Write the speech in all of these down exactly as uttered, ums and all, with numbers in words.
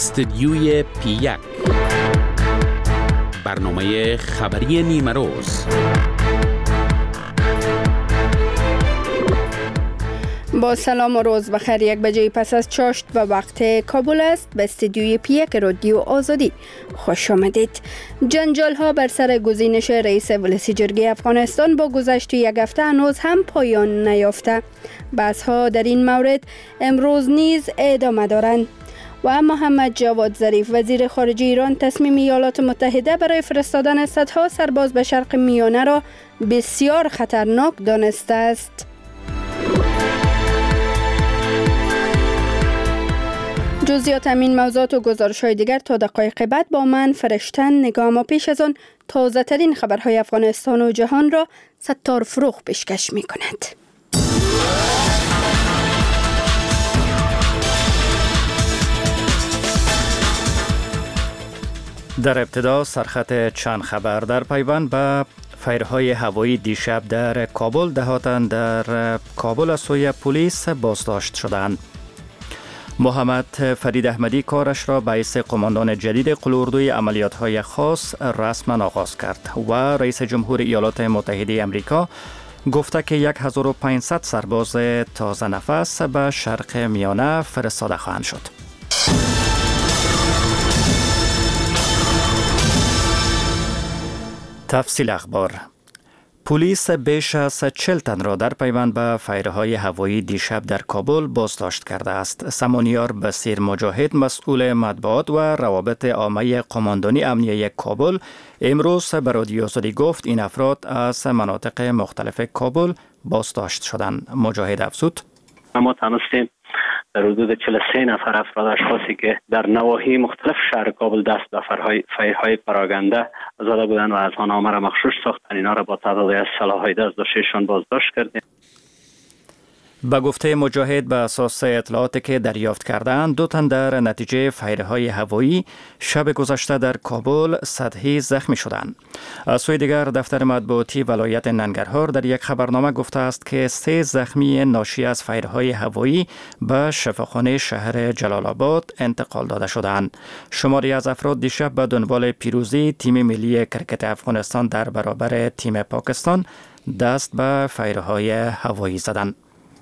استدیوی پی یک، برنامه خبری نیمه روز. با سلام و روز بخیر. یک بجه پس از چاشت و وقت کابل است. به استدیوی پی یک رادیو آزادی خوش آمدید. جنجال ها بر سر گزینش رئیس ولسی جرگه افغانستان با گذشت یک هفته هنوز هم پایان نیافته. بحث ها در این مورد امروز نیز ادامه دارند. و محمد جواد ظریف وزیر خارجه ایران تصمیم ایالات متحده برای فرستادن صدها سرباز به شرق میانه را بسیار خطرناک دانسته است. جزئیات همین موضوعات و گزارش‌های دیگر تا دقایق بعد با من فرشتن نگاه. ما پیش از آن تازه ترین خبرهای افغانستان و جهان را ستار فروغ پیشکش می کند. در ابتدا سرخط چند خبر در پیوند به فایرهای هوایی دیشب در کابل، دهاتن در کابل از سوی پلیس بازداشت شدند. محمد فرید احمدی کارش را به حیث قماندان جدید قلوردوی عملیات‌های خاص رسما آغاز کرد و رئیس جمهور ایالات متحده آمریکا گفته که هزار و پانصد سرباز تازه نفس به شرق میانه فرستاده خواهند شد. تفصیل اخبار. پلیس بیش از چهل تن را در پیوند به فایرهای هوایی دیشب در کابل بازداشت کرده است. سمانیار بصیر مجاهد مسئول مطبوعات و روابط عامه قماندانی امنیه کابل امروز به رادیو آزادی گفت این افراد از مناطق مختلف کابل بازداشت شدند. مجاهد افزود: ما تانستیم در حدود چهل و سه نفر افراد اشخاصی که در نواحی مختلف شهر کابل دست به فایرهای پراگنده زده بودند و از آن نامه را مغشوش ساختند، اینا را با تعدادی از سلاح‌های دست داشتهشان بازداشت کردیم. به گفته مجاهد به اساس اطلاعاتی که دریافت کردند، دو تن در نتیجه فایرهای هوایی شب گذشته در کابل سطحی زخمی شدند. از سوی دیگر دفتر مطبوعاتی ولایت ننگرهار در یک خبرنامه گفته است که سه زخمی ناشی از فایرهای هوایی به شفاخانه شهر جلال آباد انتقال داده شدند. شماری از افراد دیشب به دنبال پیروزی تیم ملی کرکت افغانستان در برابر تیم پاکستان دست به فایرهای هوایی زدند.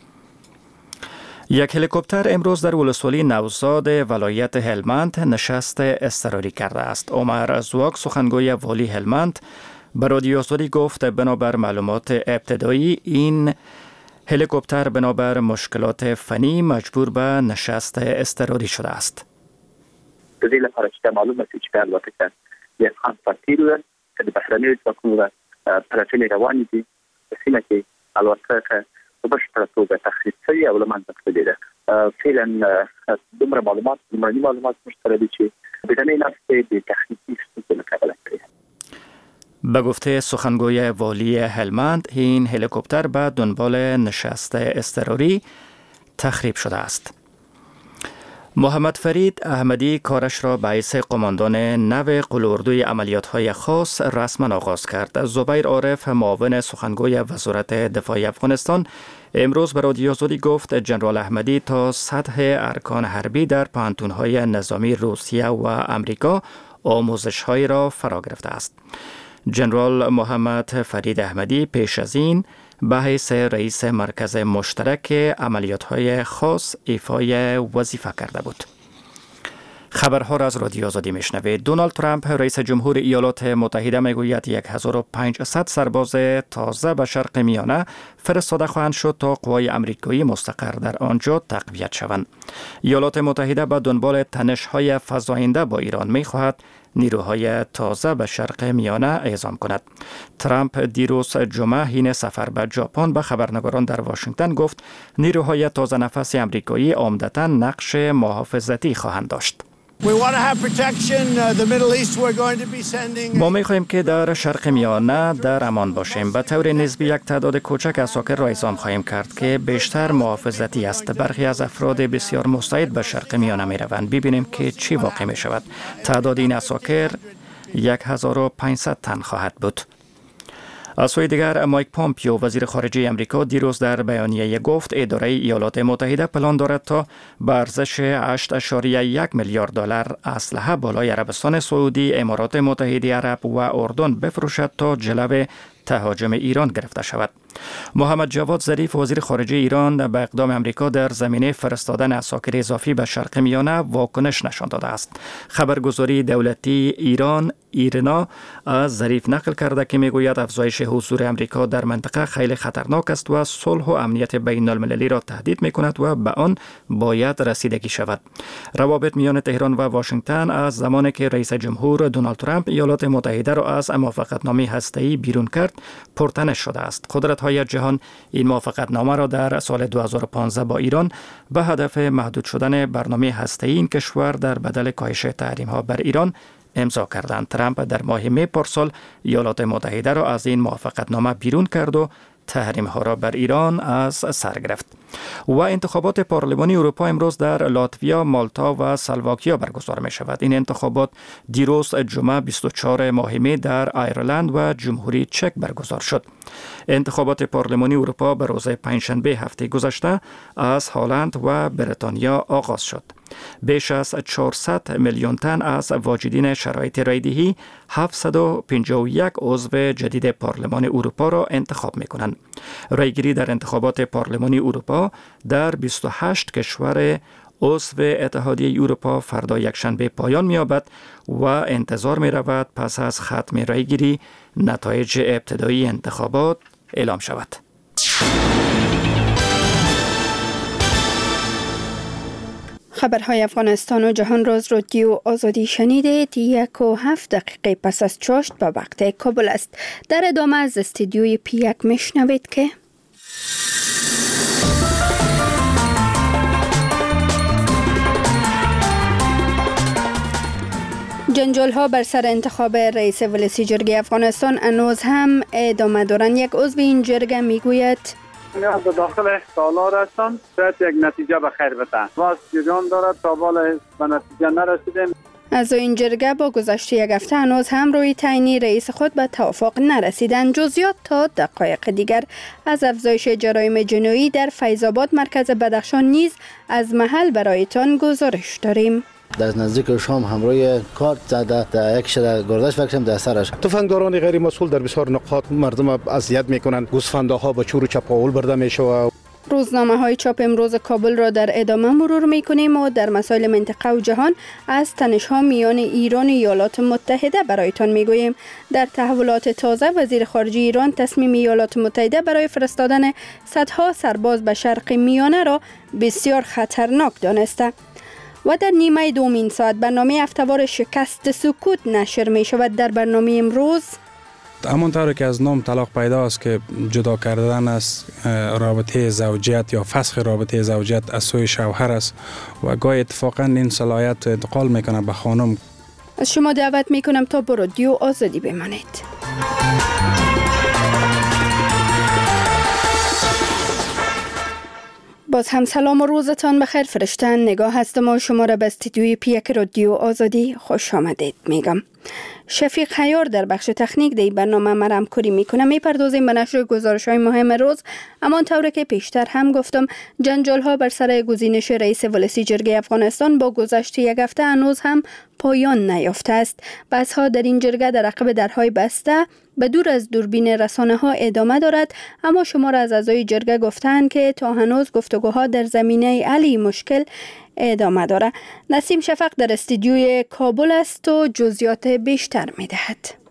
یک هلیکوپتر امروز در ولسوالی نوزاد ولایت هلمند نشست اضطراری کرده است. عمر زواک سخنگوی والی هلمند به رادیو آزادی گفت بنابر معلومات ابتدایی این هلیکوپتر بنابر مشکلات فنی مجبور به نشست اضطراری شده است. دلیل لپاره چې معلوم است چې البته یک خان پارتیل که د بهرنیو ځواکونو پرچمې روانې دي په سیمه کې البته په بشپړه توګه تخریب شوي او له منځه تللې ده. فعلا دومره معلومات لومړني معلومات موږ سره دي چې بدنې نفسې د تخنیکي ستونزو له کبله کړې. به گفته سخنگوی والی هلمند این هلیکوپتر به دنبال نشست اضطراری تخریب شده است. محمد فرید احمدی کارش را به حیث قماندان نو قلوردوی عملیات‌های خاص رسما آغاز کرد. زبیر عارف معاون سخنگوی وزارت دفاع افغانستان امروز به رادیو آزادی گفت جنرال احمدی تا سطح ارکان حربی در پوهنتون‌های نظامی روسیه و امریکا آموزش‌هایی را فرا گرفته است. جنرال محمد فرید احمدی پیش از این به حیث رئیس مرکز مشترک عملیات‌های خاص ایفای وظیفه کرده بود. خبرها را از رادیو آزادی میشنوید. دونالد ترامپ رئیس جمهور ایالات متحده میگوید هزار و پانصد سرباز تازه به شرق میانه فرستاده خواهند شد تا قوای آمریکایی مستقر در آنجا تقویت شوند. ایالات متحده به دنبال تنش‌های فزاینده با ایران می‌خواهد نیروهای تازه به شرق میانه اعزام کند. ترامپ دیروز جمعه حین سفر به ژاپن به خبرنگاران در واشنگتن گفت نیروهای تازه نفس آمریکایی عمدتاً نقش محافظتی خواهند داشت. ما می‌خواهیم که در شرق میانه در امان باشیم. به طور نسبی یک تعداد کوچک اساکر را اعزام خواهیم کرد که بیشتر محافظتی است. برخی از افراد بسیار مستعد به شرق میانه می‌روند. ببینیم که چی واقع می‌شود. تعداد این اساکر هزار و پانصد تن خواهد بود. از سوی دیگر مایک پامپیو وزیر خارجه امریکا دیروز در بیانیه گفت اداره ایالات متحده پلان دارد تا به ارزش هشت اشاریه یک میلیارد دلار اسلحه بالای عربستان سعودی، امارات متحده عرب و اردن بفروشد تا جلو تهاجم ایران گرفته شود. محمد جواد ظریف وزیر خارجه ایران به اقدام امریکا در زمینه فرستادن عساکر اضافی به شرق میانه واکنش نشان داده است. خبرگزاری دولتی ایران ایرنا از ظریف نقل کرده که میگوید افزایش حضور امریکا در منطقه خیلی خطرناک است و صلح و امنیت بین المللی را تهدید میکند و به آن باید رسیدگی شود. روابط میان تهران و واشنگتن از زمانی که رئیس جمهور دونالد ترامپ ایالات متحده را از موافقتنامه هسته‌ای بیرون کرد پرتنش شده است. قدرت‌های جهان این موافقتنامه را در سال دو هزار و پانزده با ایران به هدف محدود شدن برنامه هسته‌ای این کشور در بدل کاهش تحریم‌ها بر ایران امضا کردند. ترامپ در ماه می پارسال ایالات متحده را از این موافقتنامه بیرون کرد و تحریم ها را بر ایران از سر گرفت. و انتخابات پارلمانی اروپا امروز در لاتویا، مالتا و سلواکیا برگزار می شود. این انتخابات دیروز جمعه بیست و چهارم ماه می در ایرلند و جمهوری چک برگزار شد. انتخابات پارلمانی اروپا به روز پنجشنبه هفته گذشته از هلند و بریتانیا آغاز شد. بیش از چهارصد میلیون تن از واجدین شرایط رایدهی هفتصد و پنجاه و یک عضو جدید پارلمان اروپا را انتخاب می کنند. رایگیری در انتخابات پارلمانی اروپا در بیست و هشت کشور عضو اتحادیه اروپا فردا یکشنبه پایان می یابد و انتظار می رود پس از ختم رایگیری نتایج ابتدایی انتخابات اعلام شود. خبرهای افغانستان و جهان راز رادیو آزادی شنیدید. یک و هفت دقیقه پس از چاشت به وقت کابل است. در ادامه از استودیوی پی یک میشنوید که جنجال ها بر سر انتخاب رئیس ولسی جرگه افغانستان هنوز هم ادامه دارند. یک عضو این جرگه میگوید نیاز به داخل سالار هستند، شاید یک نتیجه به خیر بتن. باز جریان دارد تا بالا به نتیجه نرسیدیم. از این جرگه با گذشت یک هفته هنوز هم روی تعیین رئیس خود به توافق نرسیدند. جزئیات تا دقایق دیگر از افزایش جرایم جنایی در فیض‌آباد مرکز بدخشان نیز از محل برایتان گزارش داریم. در نزدیک شام همراه کارت زده در یک شده گردش فکرم در سرش. تفنگداران غیر مسئول در بسیار نقاط مردم اذیت میکنند. گوسفندها به چور و چپاول برده میشوند. روزنامه های چاپ امروز کابل را در ادامه مرور میکنیم و در مسائل منطقه و جهان از تنش ها میان ایران و ایالات متحده برایتان میگوییم. در تحولات تازه وزیر خارجه ایران تصمیم ایالات متحده برای فرستادن صدها سرباز به شرق میانه را بسیار خطرناک دانسته. و در نیمه دومین ساعت برنامه هفته‌وار شکست سکوت نشر می شود. در برنامه امروز همانطور که از نام طلاق پیدا است که جدا کردن از رابطه زوجیت یا فسخ رابطه زوجیت از سوی شوهر است و گاهی اتفاقا این صلاحیت انتقال میکنه به خانم. از شما دعوت میکنم تا با رادیو آزادی بمانید. باز هم سلام و روزتان بخیر. فرشتن نگاه هستم و شما را به استودیوی پی یک رادیو آزادی خوش آمدید میگم. شفیق حیار در بخش تکنیک دی برنامه ما را همکاری میکنه. میپردازیم به نشر گزارش های مهم روز. امان طوری که پیشتر هم گفتم جنجال ها بر سر گزینش رئیس ولسی جرگه افغانستان با گذشت یک هفته هنوز هم پایان نیافته است. بحث ها در این جرگه در عقب درهای بسته به دور از دوربین رسانه ها ادامه دارد، اما شمار از اعضای جرگه گفتند که تا هنوز گفتگوها در زمینه حل مشکل ادامه دارد. نسیم شفق در استودیوی کابل است و جزئیات بیشتر می‌دهد.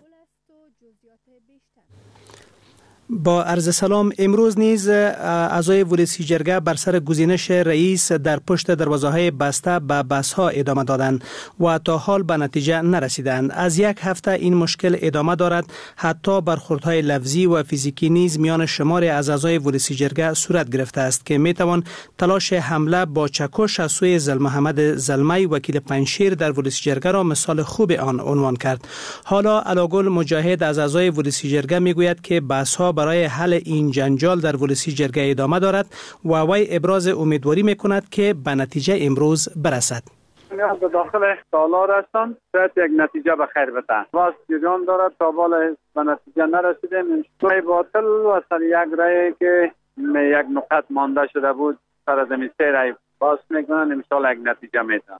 با عرض سلام، امروز نیز اعضای ولسی جرگه بر سر گزینش رئیس در پشت دروازه‌های بسته به بحث‌ها ادامه دادند و تا حال به نتیجه نرسیدند. از یک هفته این مشکل ادامه دارد، حتی برخوردهای لفظی و فیزیکی نیز میان شمار از اعضای ولسی جرگه صورت گرفته است که میتوان تلاش حمله با چکش از سوی زلمحمد زلمی وکیل پنجشیر در ولسی جرگه را مثال خوب آن عنوان کرد. حالا علاگل مجاهد از اعضای ولسی جرگه میگوید که بحث‌ها برای حل این جنجال در ولسی جرگه ادامه دارد و وی ابراز امیدواری میکند که به نتیجه امروز برسد. جریان به داخل تالار هستند، شاید یک نتیجه به خیر بتن. باز جریان دارد تا بالا به نتیجه نرسیدیم. رای باطل و سر یک رای که یک نقط مانده شده بود سر از این سه رای باز میکنن، انشالله یک نتیجه میتن.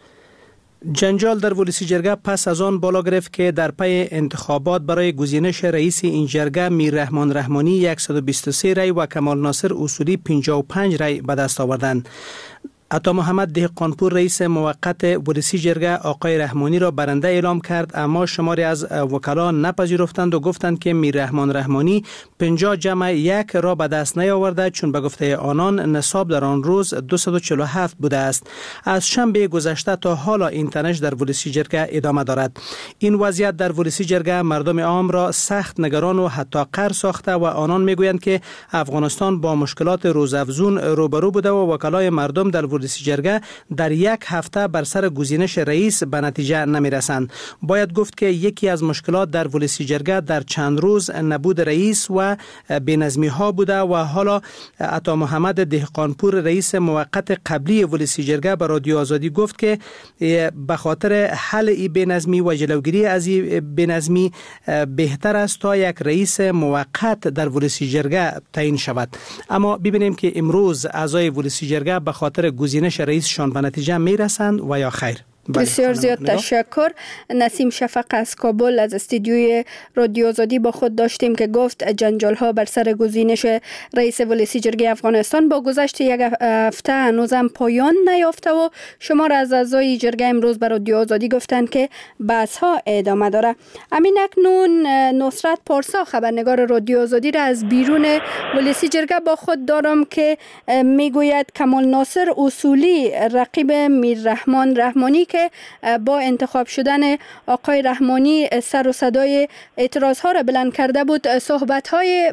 جنجال در ولسی جرگه پس از آن بالا گرفت که در پی انتخابات برای گزینش رئیس این جرگه میر رحمان رحمانی صد و بیست و سه رای و کمال ناصر اصولی پنجاه و پنج رای به دست آوردند. عطا محمد دهقانپور رئیس موقت ولسی جرگه آقای رحمانی را برنده اعلام کرد، اما شماری از وکلا نپذیرفتند و گفتند که میر رحمان رحمانی پنجاه جمع یک را به دست نیاورده، چون به گفته آنان نصاب در آن روز دویست و چهل و هفت بوده است. از شنبه گذشته تا حالا این تنش در ولسی جرگه ادامه دارد. این وضعیت در ولسی جرگه مردم عام را سخت نگران و حتی قهر ساخته و آنان میگویند که افغانستان با مشکلات روزافزون روبرو بوده و وکلای مردم در ولسی جرگه در یک هفته بر سر گزینش رئیس به نتیجه نمی رسند. باید گفت که یکی از مشکلات در ولسی جرگه در چند روز نبود رئیس و بینظمی ها بوده و حالا عطا محمد دهقانپور رئیس موقت قبلی ولسی جرگه به رادیو آزادی گفت که به خاطر حل این بینظمی و جلوگیری از این بینظمی بهتر است تا یک رئیس موقت در ولسی جرگه تعیین شود. اما ببینیم که امروز اعضای ولسی جرگه به خاطر گزینش رئیسشان به نتیجه میرسند و یا خیر. بسیار زیاد تشکر. نسیم شفق از کابل از استودیوی رادیو آزادی با خود داشتیم که گفت جنجال ها بر سر گزینش رئیس ولسی جرگه افغانستان با گذشت یک هفته هنوزم پایان نیافته و شمار از اعضای جرگه امروز بر رادیو آزادی گفتند که بحث ها ادامه داره. امین اکنون نصرت پارسا خبرنگار رادیو آزادی را از بیرون ولسی جرگه با خود دارم که میگوید کمال ناصر اصولی رقیب میر رحمان رحمانی که با انتخاب شدن آقای رحمانی سر و صدای اعتراض ها را بلند کرده بود صحبت های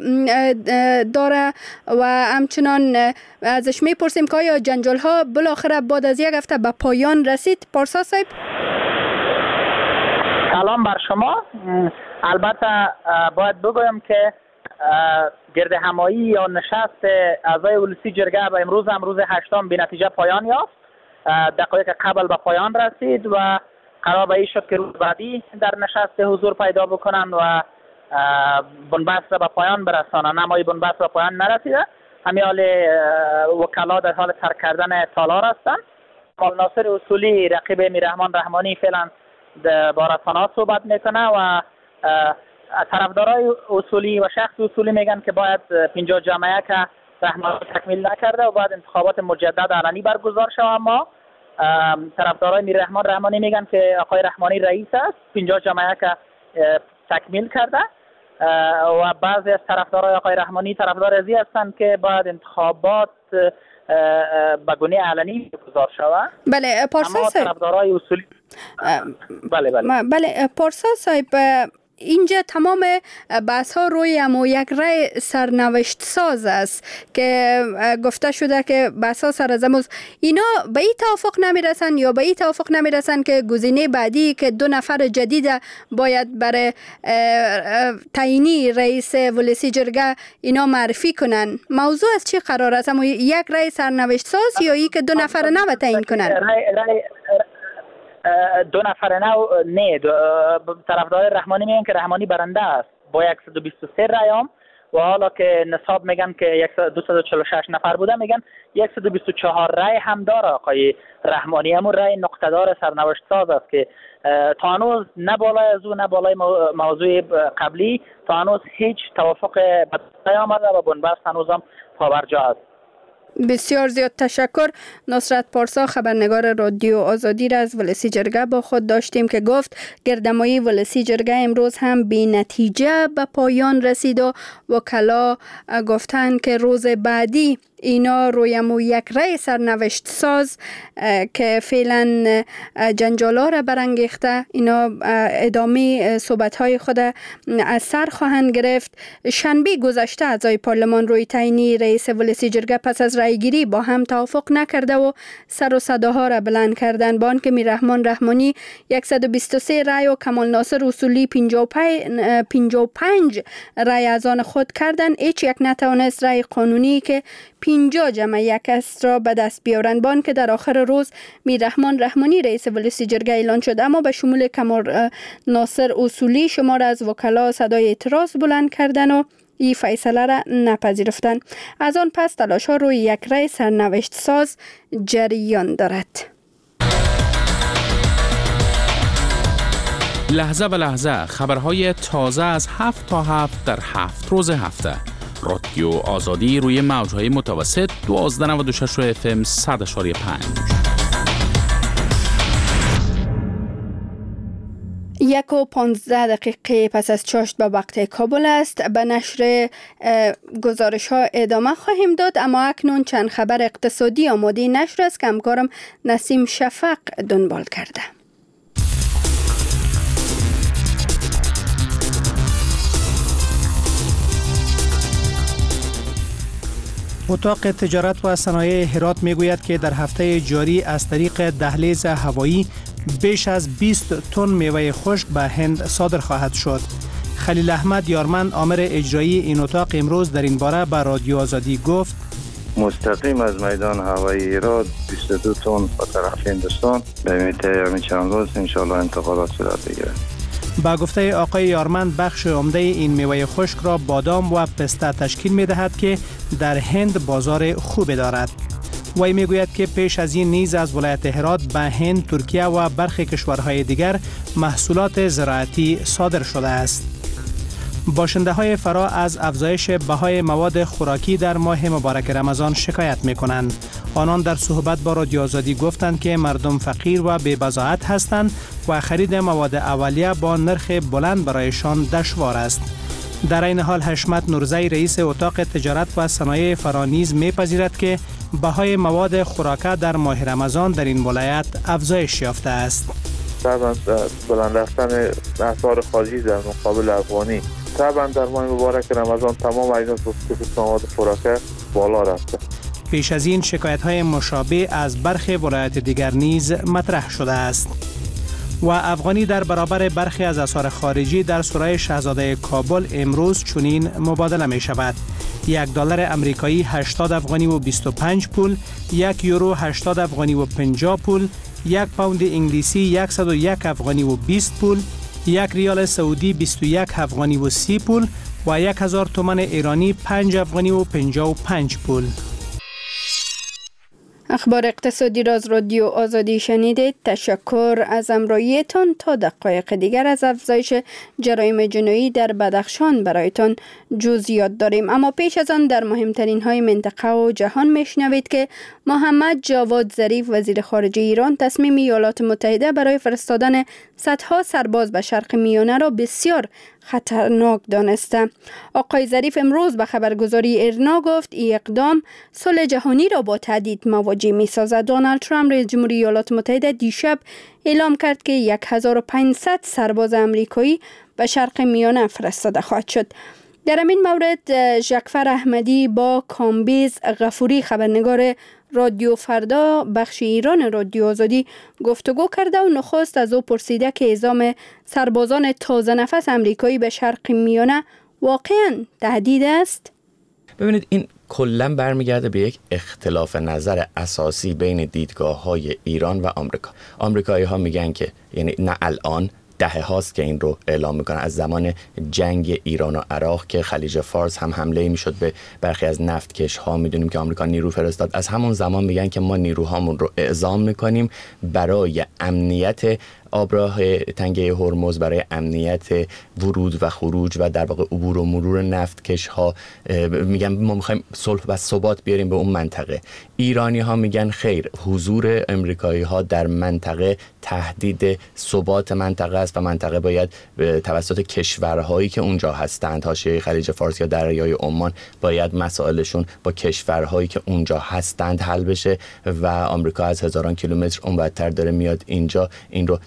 داره و همچنان ازش میپرسیم که آیا جنجال ها بالاخره بعد از یک هفته به پایان رسید؟ پارسا صاحب سلام بر شما. البته باید بگویم که گرد همایی یا نشست اعضای ولسی جرگه و امروز هم روز هشتم به نتیجه پایان یافت. دقایق قبل به پایان رسید و قرار به این شد که روز بعدی در نشست حضور پیدا بکنن و بنبست را به پایان برسانن، اما این بنبست به پایان نرسیده. همین حال وکلا در حال ترک کردن تالار هستند. کمال ناصر اصولی رقیب میر رحمان رحمانی فعلا با رسانه‌ها صحبت میکنه و طرفدارای اصولی و شخص اصولی میگن که باید پنجاه جمع یک رحمانی تکمیل نکرده و باید انتخابات مجدد علنی برگزار شود. اما طرفدارای میر رحمان رحمانی میگن که آقای رحمانی رئیس است، پنجاه جمع یک تکمیل کرده و بعضی از طرفدارای آقای رحمانی طرفدار ازی هستند که باید انتخابات به گونه علنی برگزار شود. بله پارسا صاحب. طرفدارای اصولی بله بله بله پارسا صاحب اینجا تمام بحث ها روی امو یک رای سرنوشت ساز است که گفته شده که بحث ها سر از امروز اینا به این توافق نمی رسن یا به این توافق نمی رسن که گزینه بعدی که دو نفر جدید باید برای تعیینی رئیس ولسی جرگه اینا معرفی کنن. موضوع از چی قرار است؟ امو یک رای سرنوشت ساز یا ای که دو نفر نو تعیین کنن؟ رای رای دو نفر نو نه طرفدار رحمانی میگن که رحمانی برنده است با صد و بیست و سه رای هم و حالا که نصاب میگن که دویست و چهل و شش نفر بوده میگن صد و بیست و چهار رای هم داره آقای رحمانی. همون رای نقطه‌دار سرنوشت ساز است که تا هنوز نه بالای از او نه بالای موضوع قبلی تا هنوز هیچ توافق به نیامده و بنبست هنوز هم پابرجا است. بسیار زیاد تشکر. نصرت پارسا خبرنگار رادیو آزادی را از ولسی جرگه با خود داشتیم که گفت گردمایی ولسی جرگه امروز هم بی نتیجه به پایان رسید و وکلا گفتند که روز بعدی اینا رویمو یک رای سرنوشت ساز که فعلا جنجالا را برانگیخته اینا ادامه صحبت های خود از سر خواهند گرفت. شنبه گذشته اعضای پارلمان روی تعیینی رئیس ولسی جرگه پس از رایگیری با هم توافق نکرده و سر و صداها را بلند کردند با آنکه میر رحمان رحمانی صد و بیست و سه رای و کمال ناصر اصولی پنجاه و پنج رای از آن خود کردند. هیچ یک نتوانست رای قانونی که پنجاه جمع یک است را به دست بیاورند. با که در آخر روز میررحمان رحمانی رئیس ولسی جرگه اعلان شد، اما به شمول کمال ناصر اصولی شمار از وکلا صدای اعتراض بلند کردند و این فیصله را نپذیرفتند. از آن پس تلاش ها روی یک رأی سرنوشت ساز جریان دارد. لحظه به لحظه خبرهای تازه از هفت تا هفت در هفت روز هفته. رادیو آزادی روی موجهای متوسط دوازده نود و شش اف ام صد اشاری پنج. یک و پانزده دقیقه پس از چاشت به وقت کابل است. به نشر گزارش ها ادامه خواهیم داد، اما اکنون چند خبر اقتصادی آماده نشر است که همکارم نسیم شفق دنبال کرده. اتاق تجارت و صنایع هرات میگوید که در هفته جاری از طریق دهلیز هوایی بیش از بیست تن میوه خشک به هند صادر خواهد شد. خلیل احمد یارمند آمر اجرایی این اتاق امروز در این باره به رادیو آزادی گفت مستقیم از میدان هوایی ایران بیست و دو تن به طرف هندوستان به میته همین چند روز انشاءالله انتقالات صورت بگیرد. با گفته آقای یارمند بخش عمده این میوه خشک را بادام و پسته تشکیل می دهد که در هند بازار خوبی دارد. وی می گوید که پیش از این نیز از ولایت هرات به هند، ترکیه و برخی کشورهای دیگر محصولات زراعتی صادر شده است. باشنده های فرا از افزایش بهای مواد خوراکی در ماه مبارک رمضان شکایت می کنند. آنان در صحبت با رادیو آزادی گفتند که مردم فقیر و بی‌بضاعت هستند و خرید مواد اولیه با نرخ بلند برایشان دشوار است. در این حال حشمت نورزی رئیس اتاق تجارت و صنایع فرا نیز می‌پذیرد که بهای مواد خوراکه در ماه رمضان در این ولایت افزایش یافته است. طبعا بلند رفتن اسعار خارجی در مقابل افغانی، طبعا در ماه مبارک رمضان تمام اجناس خصوص مواد خوراکه بالا رفته. پیش از این شکایت‌های مشابه از برخی ولایت دیگر نیز مطرح شده است. و افغانی در برابر برخی از اسعار خارجی در سرای شاهزاده کابل امروز چنین مبادله می شود. یک دلار امریکایی هشتاد افغانی و بیست و پنج پول، یک یورو هشتاد افغانی و پنجاه پول، یک پوند انگلیسی صد و یک افغانی و بیست پول، یک ریال سعودی بیست و یک افغانی و سی پول و یک هزار تومان ایرانی پنج افغانی و پنجاه و پنج پول. اخبار اقتصادی را از رادیو آزادی شنیدید. تشکر از همراهیتان. تا دقایق دیگر از افزایش جرایم جنایی در بدخشان برایتان جزئیات داریم، اما پیش از آن در مهمترین های منطقه و جهان میشنوید که محمد جواد ظریف وزیر خارجه ایران تصمیم ایالات متحده برای فرستادن صدها سرباز به شرق میانه را بسیار خطرناک دانسته. آقای ظریف امروز به خبرگزاری ایرنا گفت این اقدام صلح جهانی را با تهدید مواجه می سازد. دونالد ترامپ رئیس جمهوری ایالات متحده دیشب اعلام کرد که هزار و پانصد سرباز آمریکایی به شرق میانه فرستاده خواهد شد. در این مورد ژکفر احمدی با کامبیز غفوری خبرنگار رادیو فردا بخش ایران رادیو آزادی گفتگو کرده و نخست از او پرسیده که اعزام سربازان تازه نفس آمریکایی به شرق میانه واقعا تهدید است؟ ببینید این کلا برمیگرده به یک اختلاف نظر اساسی بین دیدگاه‌های ایران و آمریکا. آمریکایی‌ها میگن که یعنی نه الان دهه هاست که این رو اعلام میکنن، از زمان جنگ ایران و عراق که خلیج فارس هم حمله میشد به برخی از نفتکش ها، میدونیم که آمریکا نیرو فرستاد. از همون زمان میگن که ما نیروهامون رو اعزام میکنیم برای امنیت آبراه تنگه هرمز، برای امنیت ورود و خروج و در واقع عبور و مرور نفتکش ها. میگن ما میخوایم صلح و ثبات بیاریم به اون منطقه. ایرانی ها میگن خیر، حضور امریکایی ها در منطقه تهدید ثبات منطقه است و منطقه باید توسط کشورهایی که اونجا هستند، حاشیه خلیج فارس یا دریای عمان، باید مسائلشون با کشورهایی که اونجا هستند حل بشه و آمریکا از هزاران کیلومتر اونورتر داره میاد اینجا این رو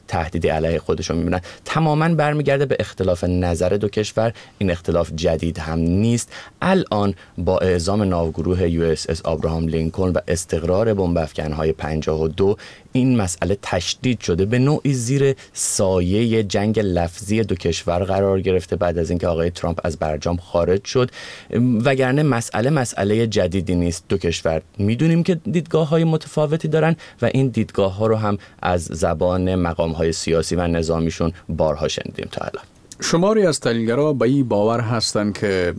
تهدیدی علیه خودشون میبینن. تماما برمیگرده به اختلاف نظر دو کشور. این اختلاف جدید هم نیست. الان با اعزام ناوگروه یو اس اس آبراهام لینکلن و استقرار بمب افکن‌های پنجاه و دو این مسئله تشدید شده، به نوعی زیر سایه جنگ لفظی دو کشور قرار گرفته بعد از اینکه آقای ترامپ از برجام خارج شد. وگرنه مسئله مسئله جدیدی نیست. دو کشور میدونیم که دیدگاه‌های متفاوتی دارن و این دیدگاه‌ها رو هم از زبان مقام‌های سیاسی و نظامیشون بارها شنیدیم تا الان. شماری از تحلیلگرا به این باور هستند که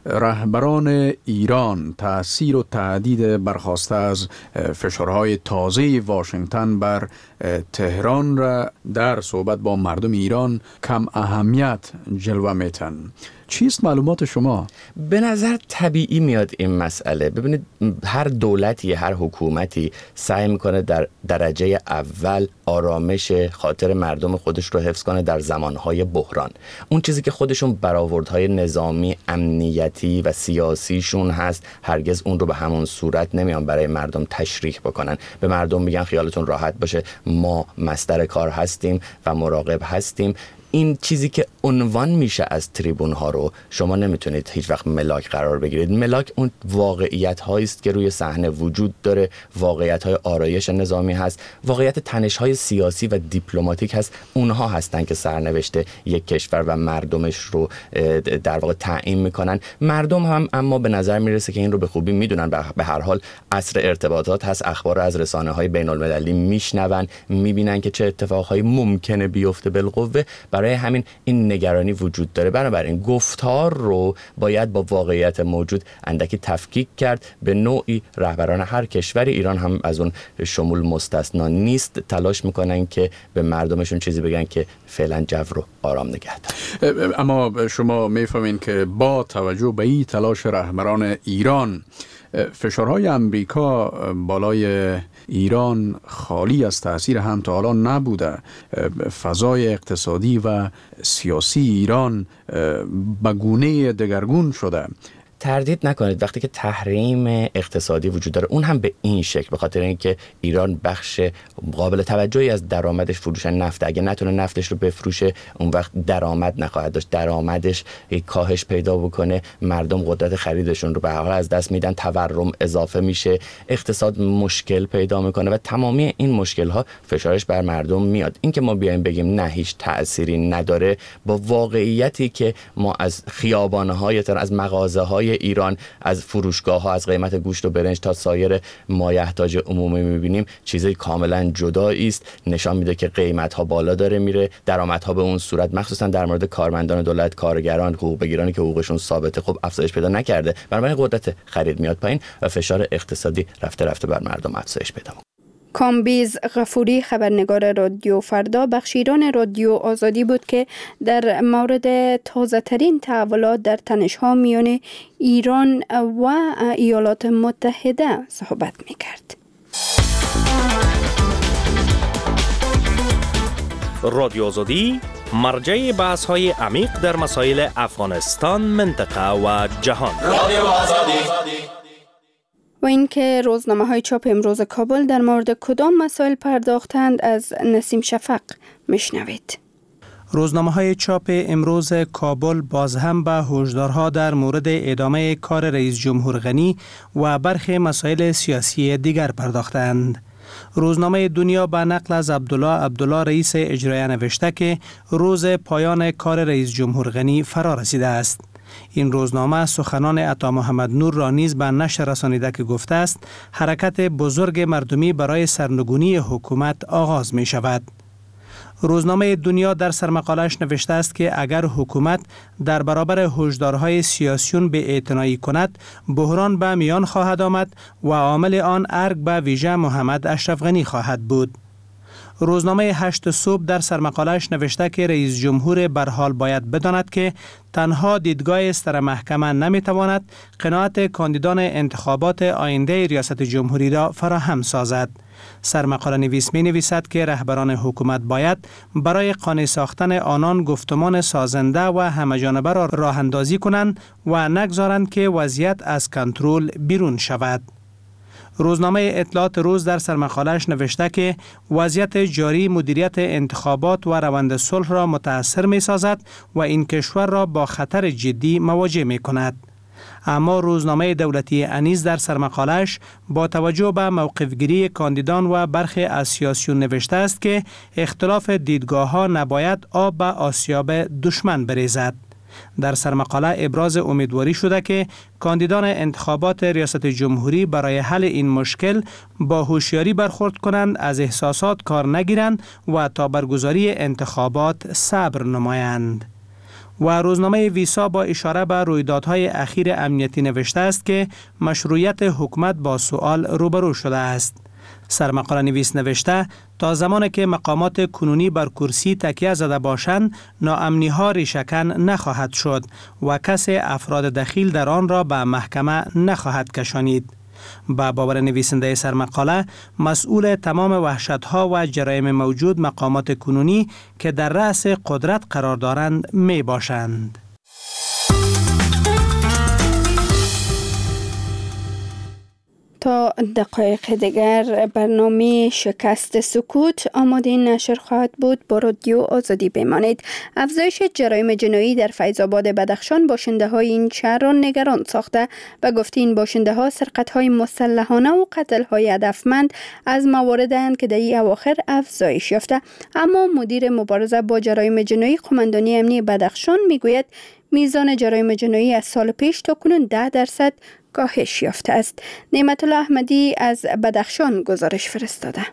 رهبران ایران تأثیر و تهدید برخواسته از فشارهای تازه واشنگتن بر تهران را در صحبت با مردم ایران کم اهمیت جلوه میتن. چیست معلومات شما؟ به نظر طبیعی میاد این مسئله. ببینید هر دولتی، هر حکومتی سعی میکنه در درجه اول آرامش خاطر مردم خودش رو حفظ کنه در زمانهای بحران. اون چیزی که خودشون برآوردهای نظامی، امنیتی و سیاسیشون هست هرگز اون رو به همون صورت نمیان برای مردم تشریح بکنن. به مردم میگن خیالتون راحت باشه، ما مصدر کار هستیم و مراقب هستیم. این چیزی که عنوان میشه از تریبون ها رو شما نمیتونید هیچ وقت ملاک قرار بگیرید. ملاک اون واقعیت هایی است که روی صحنه وجود داره، واقعیت های آرایش نظامی هست، واقعیت تنش های سیاسی و دیپلماتیک هست. اونها هستن که سرنوشت یک کشور و مردمش رو در واقع تعیین میکنن. مردم هم اما به نظر میرسه که این رو به خوبی میدونن. به هر حال عصر ارتباطات هست، اخبار از رسانه های بین المللی میشنون، میبینن که چه اتفاقهایی ممکنه بیفته بالقوه. برای همین این نگرانی وجود داره. بنابراین گفتار رو باید با واقعیت موجود اندکی تفکیک کرد. به نوعی رهبران هر کشوری، ایران هم از اون شمول مستثنا نیست، تلاش میکنن که به مردمشون چیزی بگن که فعلا جو رو آرام نگه دارن. اما شما میفهمین که با توجه به این تلاش رهبران ایران، فشارهای امریکا بالای ایران خالی از تأثیر هم تا حالا نبوده. فضای اقتصادی و سیاسی ایران به گونه دگرگون شده. تردید نکنید وقتی که تحریم اقتصادی وجود داره، اون هم به این شکل، به خاطر اینکه ایران بخش قابل توجهی از درآمدش فروش نفت، اگه نتونه نفتش رو بفروشه اون وقت درآمد نخواهد داشت. درآمدش کاهش پیدا بکنه، مردم قدرت خریدشون رو به هر حال از دست میدن، تورم اضافه میشه، اقتصاد مشکل پیدا میکنه و تمامی این مشکل ها فشارش بر مردم میاد. این که ما بیایم بگیم نه هیچ تأثیری نداره، با واقعیتی که ما از خیابان‌های تر، از مغازه‌های ایران، از فروشگاه ها، از قیمت گوشت و برنج تا سایر مایحتاج عمومی میبینیم چیزی کاملا جدایی است. نشان میده که قیمت ها بالا داره میره، درآمد ها به اون صورت، مخصوصا در مورد کارمندان دولت، کارگران، حقوق بگیرانی که حقوقشون ثابته، خب افزایش پیدا نکرده. بنابراین قدرت خرید میاد پایین و فشار اقتصادی رفته رفته بر مردم افزایش پیدا میکنه. کامبیز غفوری، خبرنگار رادیو فردا، بخش ایران رادیو آزادی بود که در مورد تازه ترین تحولات در تنش‌ها میان ایران و ایالات متحده صحبت میکرد. رادیو آزادی مرجع بحث‌های عمیق در مسائل افغانستان، منطقه و جهان. رادیو آزادی. و اینکه روزنامه‌های چاپ امروز کابل در مورد کدام مسائل پرداختند از نسیم شفق میشنوید. روزنامه‌های چاپ امروز کابل باز هم به هشدارها در مورد ادامه کار رئیس جمهور غنی و برخی مسائل سیاسی دیگر پرداختند. روزنامه دنیا به نقل از عبدالله عبدالله رئیس اجرایی نوشته که روز پایان کار رئیس جمهور غنی فرا رسیده است. این روزنامه سخنان عطا محمد نور را نیز به نشر رسانیده که گفته است حرکت بزرگ مردمی برای سرنگونی حکومت آغاز می شود. روزنامه دنیا در سرمقالش نوشته است که اگر حکومت در برابر هشدارهای سیاسیون به اعتنایی کند، بحران به میان خواهد آمد و عامل آن ارگ به ویژه محمد اشرف غنی خواهد بود. روزنامه هشت صبح در سرمقالش نوشته که رئیس جمهور برحال باید بداند که تنها دیدگاه استر محکمه نمیتواند قناعت کاندیدان انتخابات آینده ریاست جمهوری را فراهم سازد. سرمقاله نویس می نویسد که رهبران حکومت باید برای قانع ساختن آنان گفتمان سازنده و همه‌جانبه را راه اندازی کنند و نگذارند که وضعیت از کنترل بیرون شود. روزنامه اطلاعات روز در سرمقاله‌اش نوشته که وضعیت جاری مدیریت انتخابات و روند صلح را متأثر می سازد و این کشور را با خطر جدی مواجه می کند. اما روزنامه دولتی انیس در سرمقاله‌اش با توجه به موقفگیری کاندیدان و برخی از سیاسیون نوشته است که اختلاف دیدگاه‌ها نباید آب به آسیاب دشمن بریزد. در سرمقاله ابراز امیدواری شده که کاندیدان انتخابات ریاست جمهوری برای حل این مشکل با هوشیاری برخورد کنند، از احساسات کار نگیرند و تا برگزاری انتخابات صبر نمایند. و روزنامه ویسا با اشاره به رویدادهای اخیر امنیتی نوشته است که مشروعیت حکومت با سؤال روبرو شده است. سرمقاله نویس نوشته تا زمانی که مقامات کنونی بر کرسی تکیه زده باشند ناامنی ها ریشه‌کن نخواهد شد و کسی افراد دخیل در آن را به محکمه نخواهد کشانید. با باور نویسنده سرمقاله مسئول تمام وحشت‌ها و جرایم موجود مقامات کنونی که در رأس قدرت قرار دارند می باشند. تا دقایق دیگر برنامه شکست سکوت آماده نشر خواهد بود. با رادیو آزادی بمانید. افزایش جرایم جنایی در فیض‌آباد بدخشان باشنده های این شهر را نگران ساخته و گفته این باشنده ها سرقت های مسلحانه و قتل های هدفمند از مواردند که در این اواخر افزایش یافته. اما مدیر مبارزه با جرایم جنایی قماندانی امنی بدخشان میگوید میزان جرایم جنایی از سال پیش تا کنون ده درصد کاهش یافته است. نعمت الله احمدی از بدخشان گزارش فرستاده.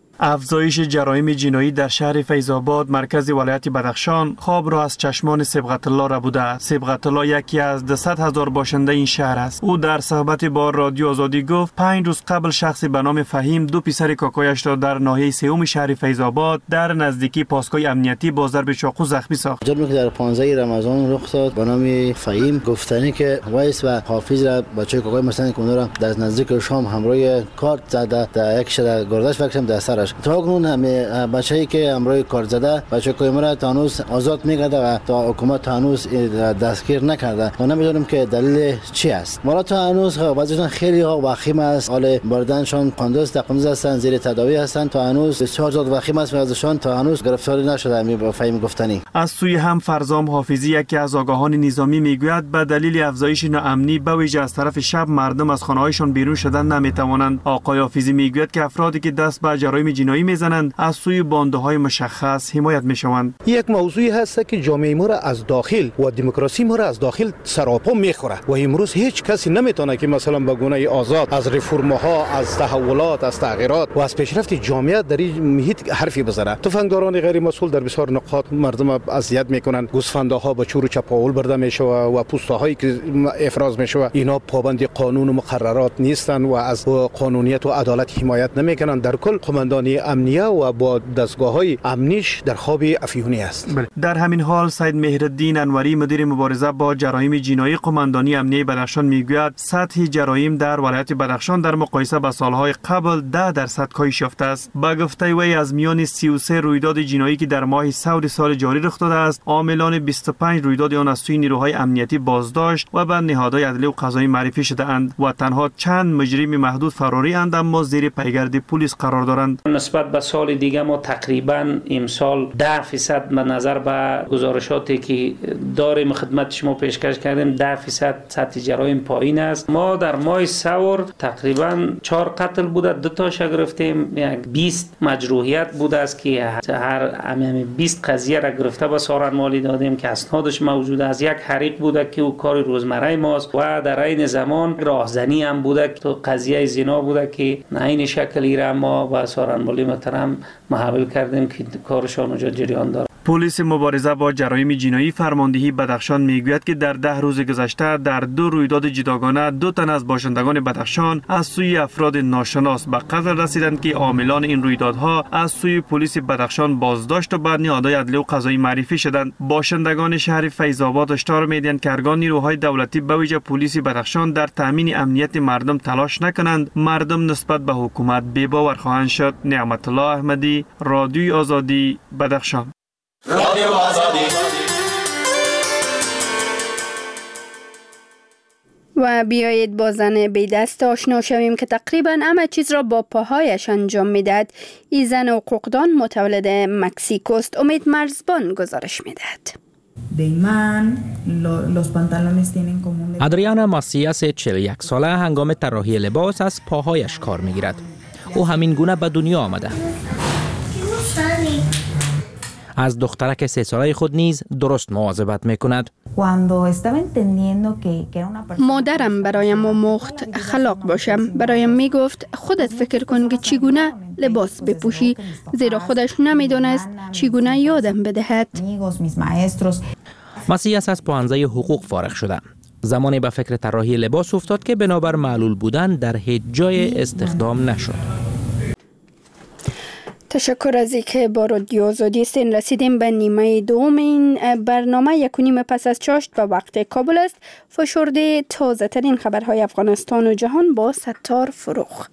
افزایش جرایم جنایی در شهر فیض‌آباد مرکز ولایت بدخشان خواب را از چشمان صبغت الله را بوده است. صبغت الله یکی از دویست هزار باشنده این شهر است. او در صحبت با رادیو آزادی گفت پنج روز قبل شخصی به نام فهیم دو پسر کاکایش را در ناحیه سوم شهر فیض‌آباد در نزدیکی پاسگاه امنیتی با ضرب چاقو زخمی ساخت. جرمی که در پانزده رمضان رخ داد به نام فهیم گفتنی که وایس و حافظ را بچه کاکای مثلا که را در نزدیک شام همراه کارت زده در یک شده گردش فکرم در سرش تا کنون همه بچه‌ای که امروز کار زده بچه کویمرا تانوس آزاد میگرده و تا حکومت تانوس دستگیر نکرده و نمیدونم که دلیل چی است. مالا تانوس وضعیتشون خیلی ها وخیم است. حال بردنشون پانزده تا پانزده هستن زیر تداوی هستن. تا هنوز بسیار زیاد وخیم است و ازشون تا هنوز گرفتاری نشده. می فهم گفتنی از سوی هم فرزام حافظی یکی از آگاهان نظامی میگوید به دلیل افزایش ناامنی به ویژه از طرف شب مردم از خانه‌هایشان بیرون شدن نمیتوانند. آقای حافظی میگوید که افرادی که دست به جرایم جنایی میزنند از سوی باندهای مشخص حمایت میشوند. یک موضوعی هست که جامعه ما را از داخل و دموکراسی ما را از داخل سراپا میخوره و امروز هیچ کسی نمیتونه که مثلا به گونه آزاد از رفرم ها، از تحولات، از تغییرات و از پیشرفت جامعه در این محیط حرفی بزنه. تفنگداران غیر مسئول در بسیار نقاط مردم اذیت میکنن. گوسفندها به چور و چپاول برده میشه و پوستهایی که افراز میشه اینا پابند قانون و مقررات نیستن و از قانونیت و عدالت حمایت نمیکنن. در کل قماندانی امنیه و با دستگاه‌های امنیش در خواب افیونی است. در همین حال سید مهرالدین انوری مدیر مبارزه با جرایم جنایی قماندانی امنیه بدخشان میگوید سطح جرایم در ولایت بدخشان در مقایسه با سالهای قبل ده درصد کاهش یافته است. با گفته وی از میان سی و سه رویداد جنایی که در ماه سود سال جاری رخ داده است عاملان بیست و پنج رویداد آن از سوی نیروهای امنیتی بازداشت و به نهادهای عدلی و قضایی معرفی شده اند و تنها چند مجرم محدود فراری اند اما زیر پیگرد پلیس قرار دارند. نسبت به سال دیگه ما تقریبا امسال ده فیصد به نظر به گزارشاتی که داریم خدمت شما پیشکش کردیم ده فیصد سطح جرایم پایین است. ما در ماه سور تقریبا چهار قتل بوده، دو تاش گرفتیم، یک بیست مجروحیت بوده است که هر همه بیست قضیه را گرفته به سارن مالی دادیم که اسنادش موجود است. یک حریق بوده که او کار روزمره ماست و در این زمان راهزنی هم بوده که تو قضیه زنا بوده که این شکلی را ما با سارن مالی محترم محول کردیم که کارشان اونجا جریان داره. پلیس مبارزه با جرایم جنایی فرماندهی بدخشان میگوید که در ده روز گذشته در دو رویداد جداگانه دو تن از باشندگان بدخشان از سوی افراد ناشناس به قتل رسیدند که عاملان این رویدادها از سوی پلیس بدخشان بازداشت و بعد نهادهای عدلی و قضایی معرفی شدند. باشندگان شهر فیض‌آباد هشدار میدهند که هرگاه نیروهای دولتی به ویژه پلیس بدخشان در تامین امنیت مردم تلاش نکنند مردم نسبت به حکومت بی‌باور خواهند شد. نعمت الله احمدی، رادیوی آزادی، بدخشان. رادیو آزادی. و بیایید با زن بی دست آشنا شویم که تقریبا همه چیز را با پاهایش انجام میدهد. این زن حقوقدان متولد مکزیکوست. امید مرزبان گزارش میدهد. ادریانا ماسیاس چهل و یک ساله هنگام طراحی لباس از پاهایش کار میگیرد. او همین گونه به دنیا آمده. از دخترک سه ساله خود نیز درست مواظبت میکند. مادرم برایم آموخت خلاق باشم. برایم میگفت خودت فکر کن که چگونه لباس بپوشی، زیرا خودش نمیدانست چگونه یادم بدهد. ماسیاس از پانزده حقوق فارغ شده. زمانی به فکر طراحی لباس افتاد که بنابر معلول بودن در هیچ جای استخدام نشد. تشکر از اینکه با رادیو آزادی سین رسیدیم به نیمه دوم این برنامه. یک و نیم پس از چاشت و وقت کابل است. فشرده تازه ترین خبرهای افغانستان و جهان با ستار فروغ.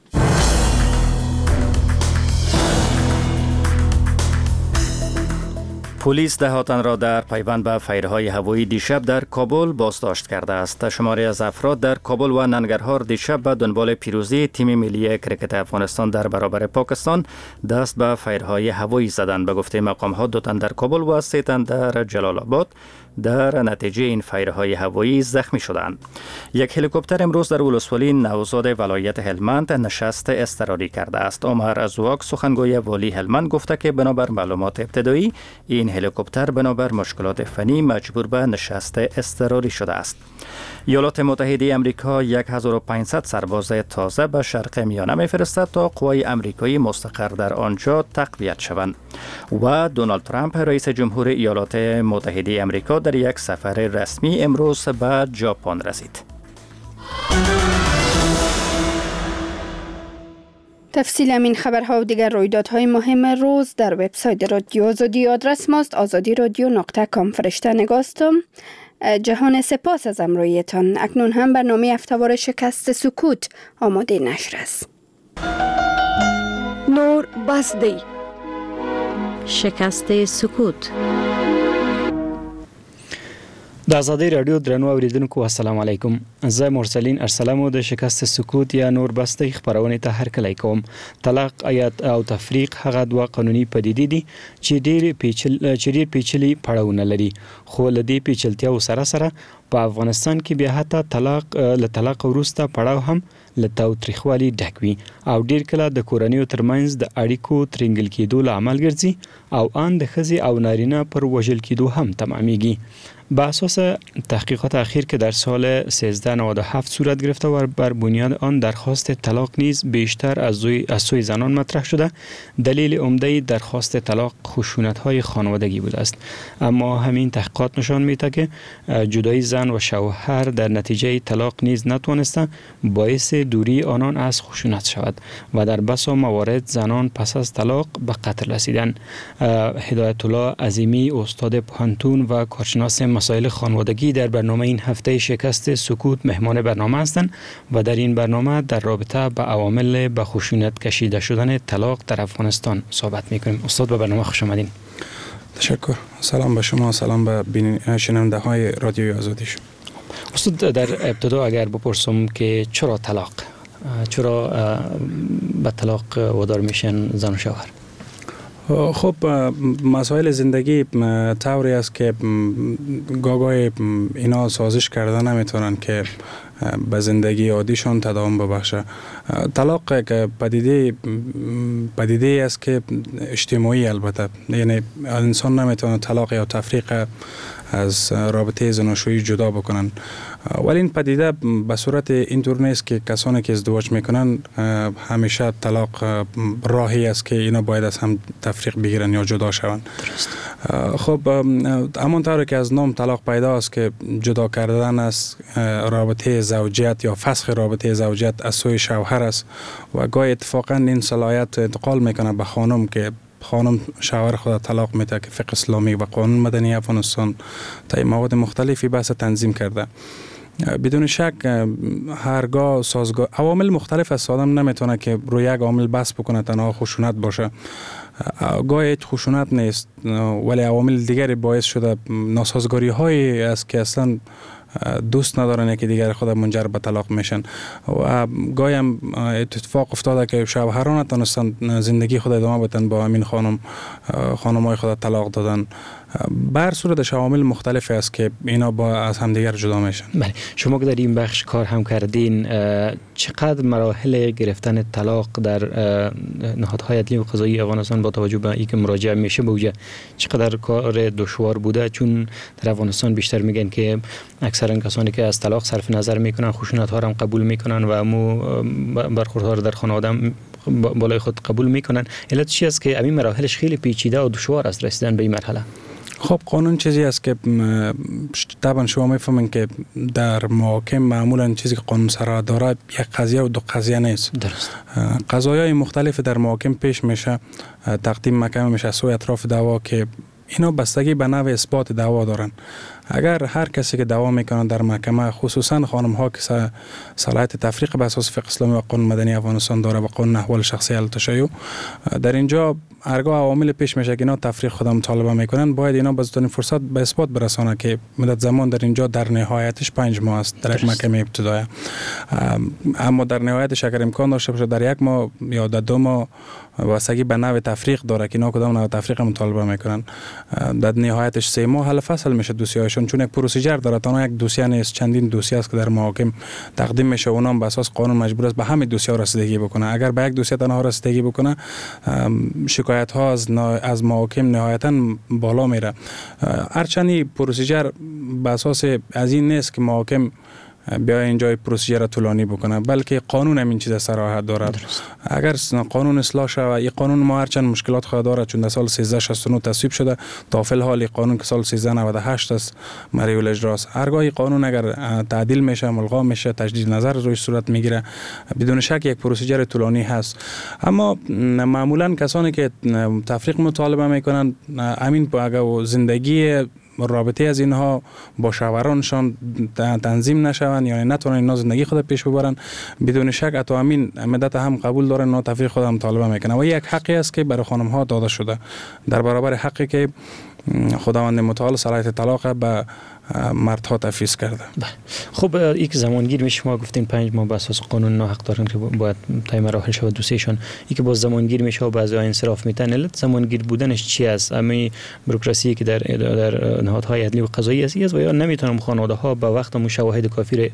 پلیس ده تن را در پیوند به فیرهای هوایی دیشب در کابل بازداشت کرده است. شماری از افراد در کابل و ننگرهار دیشب به دنبال پیروزی تیم ملی کرکت افغانستان در برابر پاکستان دست به فیرهای هوایی زدند. به گفته مقام‌ها دو تن در کابل و سه تن در جلال آباد در نتیجه این فیرهای هوایی زخمی شدند. یک هلیکوپتر امروز در ولسوالی نوزاد ولایت هلمند نشست اضطراری کرده است. عمر ازواق سخنگوی والی هلمند گفته که بنابر معلومات ابتدایی این هلیکوپتر بنابر مشکلات فنی مجبور به نشست اضطراری شده است. ایالات متحده آمریکا هزار و پانصد سرباز تازه به شرق میانه میفرستد تا قوای آمریکایی مستقر در آنجا تقویت شوند. و دونالد ترامپ رئیس جمهور ایالات متحده آمریکا در یک سفر رسمی امروز به ژاپن رسید. تفصیل این خبرها و دیگر رویدادهای مهم روز در وبسایت رادیو آزادی. آدرس ماست آزادی رادیو نقطه کام. فرشته نگاستم. جهان سپاس از همراهیتان. اکنون هم برنامه هفته‌وار شکست سکوت آماده نشر است. نور بسدی شکست سکوت. د آزادۍ رادیو درنو اوریدونکو السلام علیکم. زه مرسلین ارسلمو د شکست سکوت یا نور بستی خبرونه ته هرکلی کوم. طلاق آیات او تفریق هغه دوه قانوني پدیدې دي چې ډېر پیچل چې ډېر پیچلي پړاوونه لري، خو له دې پیچلتیا سره سره په افغانستان کې بیا حتی طلاق له طلاق وروسته پړاو هم له تاوتریخوالي ډک وي او ډېر کله د کورنیو ترمنځ د اړیکو ترنګل کېدو لامل ګرځي او ان د ښځې او نارینه پر وژل کېدو هم تمامیږي. با اساس تحقیقات اخیر که در سال سیزده نود و هفت صورت گرفته و بر بنیاد آن درخواست طلاق نیز بیشتر از از سوی زنان مطرح شده، دلیل عمده درخواست طلاق خشونت‌های خانوادگی بوده است. اما همین تحقیقات نشان می‌دهد که جدایی زن و شوهر در نتیجه طلاق نیز نتوانسته باعث دوری آنان از خشونت شود و در بسا موارد زنان پس از طلاق به قتل رسیدند. هدایت الله عظیمی استاد پوهنتون و کارشناس مسائل خانوادگی در برنامه این هفته شکست سکوت مهمان برنامه هستند و در این برنامه در رابطه با عوامل به خشونت کشیده شدن طلاق در افغانستان صحبت میکنیم. استاد به برنامه خوش آمدین. تشکر. سلام به شما، سلام به شنونده های رادیوی آزادی. استاد در ابتدا اگر بپرسم که چرا طلاق، چرا به طلاق وادار میشن زن و شوهر؟ خب مسائل زندگی طوری است که گاگای اینا سازش کرده نمیتونن که به زندگی عادیشون تداوم ببخشه. طلاق که پدیده پدیده است که اجتماعی، البته یعنی انسان نمیتونه طلاق یا تفریق از رابطه زناشویی جدا بکنن، ولی این پدیده به صورت اینطور نیست که کسانی که ازدواج میکنن همیشه طلاق راهی است که اینا باید از هم تفریق بگیرن یا جدا شوند. خب همانطور که از نام طلاق پیدا است که جدا کردن از رابطه زوجیت یا فسخ رابطه زوجیت از سوی شوهر است و گاهی اتفاقا این صلاحیت انتقال میکنه به خانم که خانم شوهر خود طلاق میده که فقه اسلامی و قانون مدنی افغانستان تا مواد مختلفی بحث تنظیم کرده. بدون شک هرگاه سازگار عوامل مختلف است، آدم نمیتونه که روی یک عامل بس بکنه تنها خشونت باشه. گاهی خشونت نیست ولی عوامل دیگری باعث شده ناسازگاری هایی است که اصلا دوست ندارن یکی دیگر خود منجر به طلاق میشن و گاهی هم اتفاق افتاده که شوهران نتونستن زندگی خود ادامه بدن با همین خانم خانمای خود طلاق دادن. بر صورت عوامل مختلفی است که اینا با از همدیگر جدا میشن. بله، شما که در این بخش کار هم کردین، چقدر مراحل گرفتن طلاق در نهادهای عدلی و قضایی افغانستان با توجه به اینکه مراجعه میشه بوده چقدر کار دشوار بوده؟ چون در افغانستان بیشتر میگن که اکثرا کسانی که از طلاق صرف نظر میکنن خشونت ها هم قبول میکنن و مو برخوردها در خانواده بالای خود قبول میکنن. علت چی است که این مراحلش خیلی پیچیده و دشوار است رسیدن به این مرحله؟ خب قانون چیزی است که طبعا شما میفهمین که در محاکم معمولا چیزی که قانون سرا داره یک قضیه و دو قضیه نیست. درست. قضایای مختلف در محاکم پیش میشه، تقدیم محکمه میشه سوی اطراف دعوا که اینا بستگی به نوع اثبات دعوا دارن. اگر هر کسی که دعوا میکنه در محکمه، خصوصا خانم ها که صلاحیت تفریق به اساس فقه اسلامی و قانون مدنی افغانستان داره و قانون احوال شخصی التشیع، در اینجا هرگاه عوامل پیش میشه که اینا تفریق خودم مطالبه میکنن، باید اینا بزرگترین فرصت به اثبات برسانه که مدت زمان در اینجا در نهایتش پنج ماه است در یک محکمه ابتدایی. اما در نهایتش اگر امکان داشته باشه در یک ماه یا در دو ماه واسگی به نوع تفریق داره که اینا کدام نوع تفریق مطالبه میکنن، در نهایتش سه ماه حل فصل میشه دوسیه‌هاشون، چون یک پروسیجر داره، تنها یک دوسیه نیست، چندین دوسیه است که در محاکم تقدیم میشه. اونام به اساس قانون مجبور است به همه دوسیه رسیدگی بکنه. اگر به یک دوسیه تنها رسیدگی بکنه، شکایت ها از از محاکم نهایتا بالا میره. هرچند پروسیجر به اساس از این نیست که محاکم بیا اینجا پروسیجر طولانی بکنه، بلکه قانون همین چیز صراحت دارد. اگر قانون اصلاح شود، این قانون ما هرچند مشکلات خود داره، چون در سال سیزده شصت و نه تصویب شده، تا فی الحال قانون که سال سیزده نود و هشت است مریو الاجراست. هرگاه قانون اگر تعدیل میشه، ملغا میشه، تجدید نظر روش صورت میگیره، بدون شک یک پروسیجر طولانی هست. اما معمولا کسانی که تفریق مطالبه میکنن، همین اگر زندگی رابطه از اینها با شوهرانشان تنظیم نشوند یا نتونن اینا زندگی خود پیش ببرن، بدون شک حتی همین مدت هم قبول دارن نه تفریق خود هم طالبه میکنن و یک حقی است که برای خانم ها داده شده در برابر حقی که خداوند متعال صلاحیت طلاق به مردها تفویض کرده. خب یک زمانگیر میشه، شما گفتین پنج ماه به اساس قانون نه حق دارن که باید طی مراحل شود دوسیشون، این که باز زمانگیر میشه و بعضی ها انصراف میتن. علت زمانگیر بودنش چی است؟ اما بوروکراسی که در در نهادهای عدلی و قضایی است و یا نمیتونن خانواده ها به وقت و شواهد کافی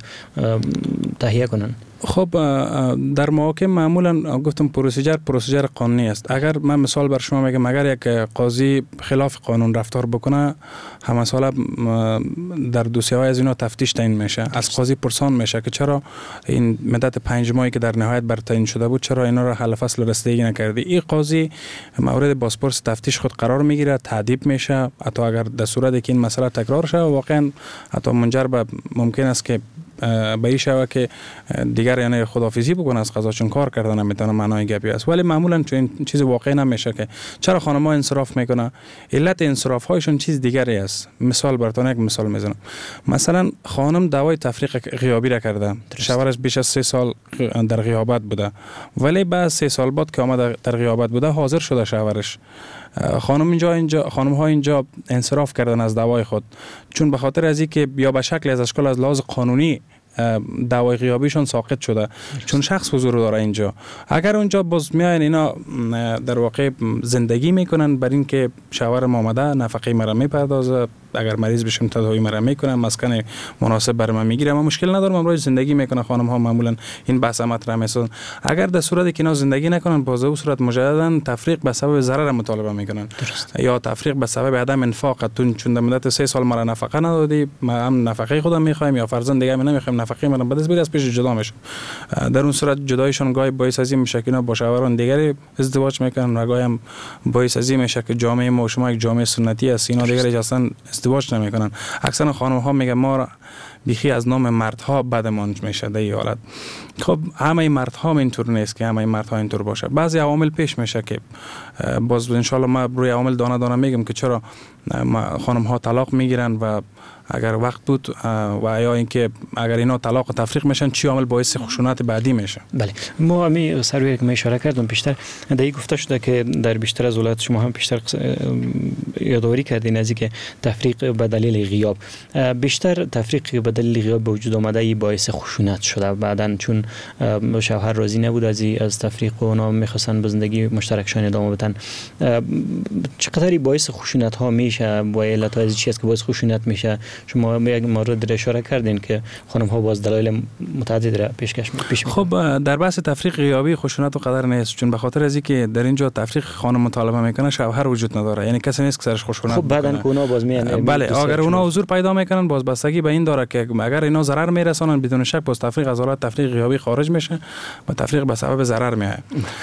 تهیه کنن؟ خب در محاکم معمولا گفتم پروسیجر پروسیجر قانونی است. اگر من مثال بر شما میگم، اگر یک قاضی خلاف قانون رفتار بکنه، همه ساله در دوسیه های از اینا تفتیش تعیین میشه، از قاضی پرسان میشه که چرا این مدت پنج ماهی که در نهایت بر تعیین شده بود چرا اینا را حل فصل رسیدگی نکردی. این قاضی مورد بازپرس تفتیش خود قرار میگیره، تادیب میشه، حتی اگر در صورتی که این مسئله تکرار شه واقعا حتی منجر به ممکن است که به این شوه که دیگر یعنی خداحافظی بکنه از قضا، چون کار کردن نمیتونه معنای گپی است. ولی معمولا چون این چیز واقعی نمیشه که چرا خانم‌ها انصراف میکنه، علت انصراف هایشون چیز دیگری است. مثال براتون یک مثال میزنم. مثلا خانم دعوای تفریق غیابی را کرده، شوهرش بیش از سه سال در غیابت بوده، ولی بعد سه سال بعد که آمده در غیابت بوده حاضر شده شوهرش. خانم اینجا اینجا خانم ها اینجا انصراف کردن از دعوای خود، چون به خاطر از اینکه یا به شکل از اشکال از لحاظ قانونی دعوای غیابیشون ساقط شده، چون شخص حضور داره اینجا. اگر اونجا باز میاین اینا در واقع زندگی میکنن بر این که شوهرم آمده نفقه مرا میپردازه، اگر مریض بشم تداوی مرا میکنن، مسکن مناسب برای من میگیره، من مشکل ندارم، امروز زندگی میکنه. خانم ها معمولا این بحث مطرح میسازن. اگر در صورتی که اینا زندگی نکنن، باز او صورت مجددا تفریق به سبب ضرر مطالبه میکنن، یا تفریق به سبب عدم انفاق، چون در مدت سه سال مرا نفقه ندادی، ما هم نفقه خودم میخوایم یا فرزند دیگه من نمیخوایم نفقه مرا، بعد از بیر از پیش جدا میشم. در اون صورت جدایشون گاهی باعث از این میشه که اینا با شوهران دیگری ازدواج میکنن و گاهی هم باعث از این میشه که جامعه ما و شما یک جامعه سنتی است، اینا دیگری اصلا ازدواج نمیکنن. اکثر خانم ها میگن ما بیخی از نام مردها بدمان میشه در این حالت. خب همه مردها اینطور نیست که همه مردها اینطور باشه. بعضی عوامل پیش میشه که باز ان شاء الله ما روی عوامل دانه دانه میگم که چرا خانم ها طلاق میگیرن و اگر وقت بود و یا اینکه اگر اینا طلاق و تفریق میشن چی عامل باعث خشونت بعدی میشه. بله، ما همی سروی که اشاره کردم پیشتر در این گفته شده که در بیشتر از ولایت شما هم پیشتر یادآوری کردین از اینکه تفریق به دلیل غیاب، بیشتر تفریق به دلیل غیاب به وجود آمده ای باعث خشونت شده. بعدن چون شوهر راضی نبود از از تفریق و اونا میخواستن به زندگی مشترکشان ادامه بدن، چقدر باعث خشونت ها میشه و علت ها از چی است که باعث خشونت میشه؟ شما یک مورد اشاره کردین که خانم ها باز دلایل متعدد را پیشکش پیش میکنن. خب در بحث تفریق غیابی خشونت و قدر نیست، چون به خاطر از اینکه در اینجا تفریق خانم مطالبه میکنه شوهر وجود نداره، یعنی کسی نیست که سرش خشونت خب بعدن که اونا باز میان بله اگر اونا حضور پیدا میکنن باز بستگی به این داره که اگر اینا ضرر میرسونن بدون شک باز تفریق از حالت تفریق غیابی خارج میشه و تفریق به سبب ضرر میاد.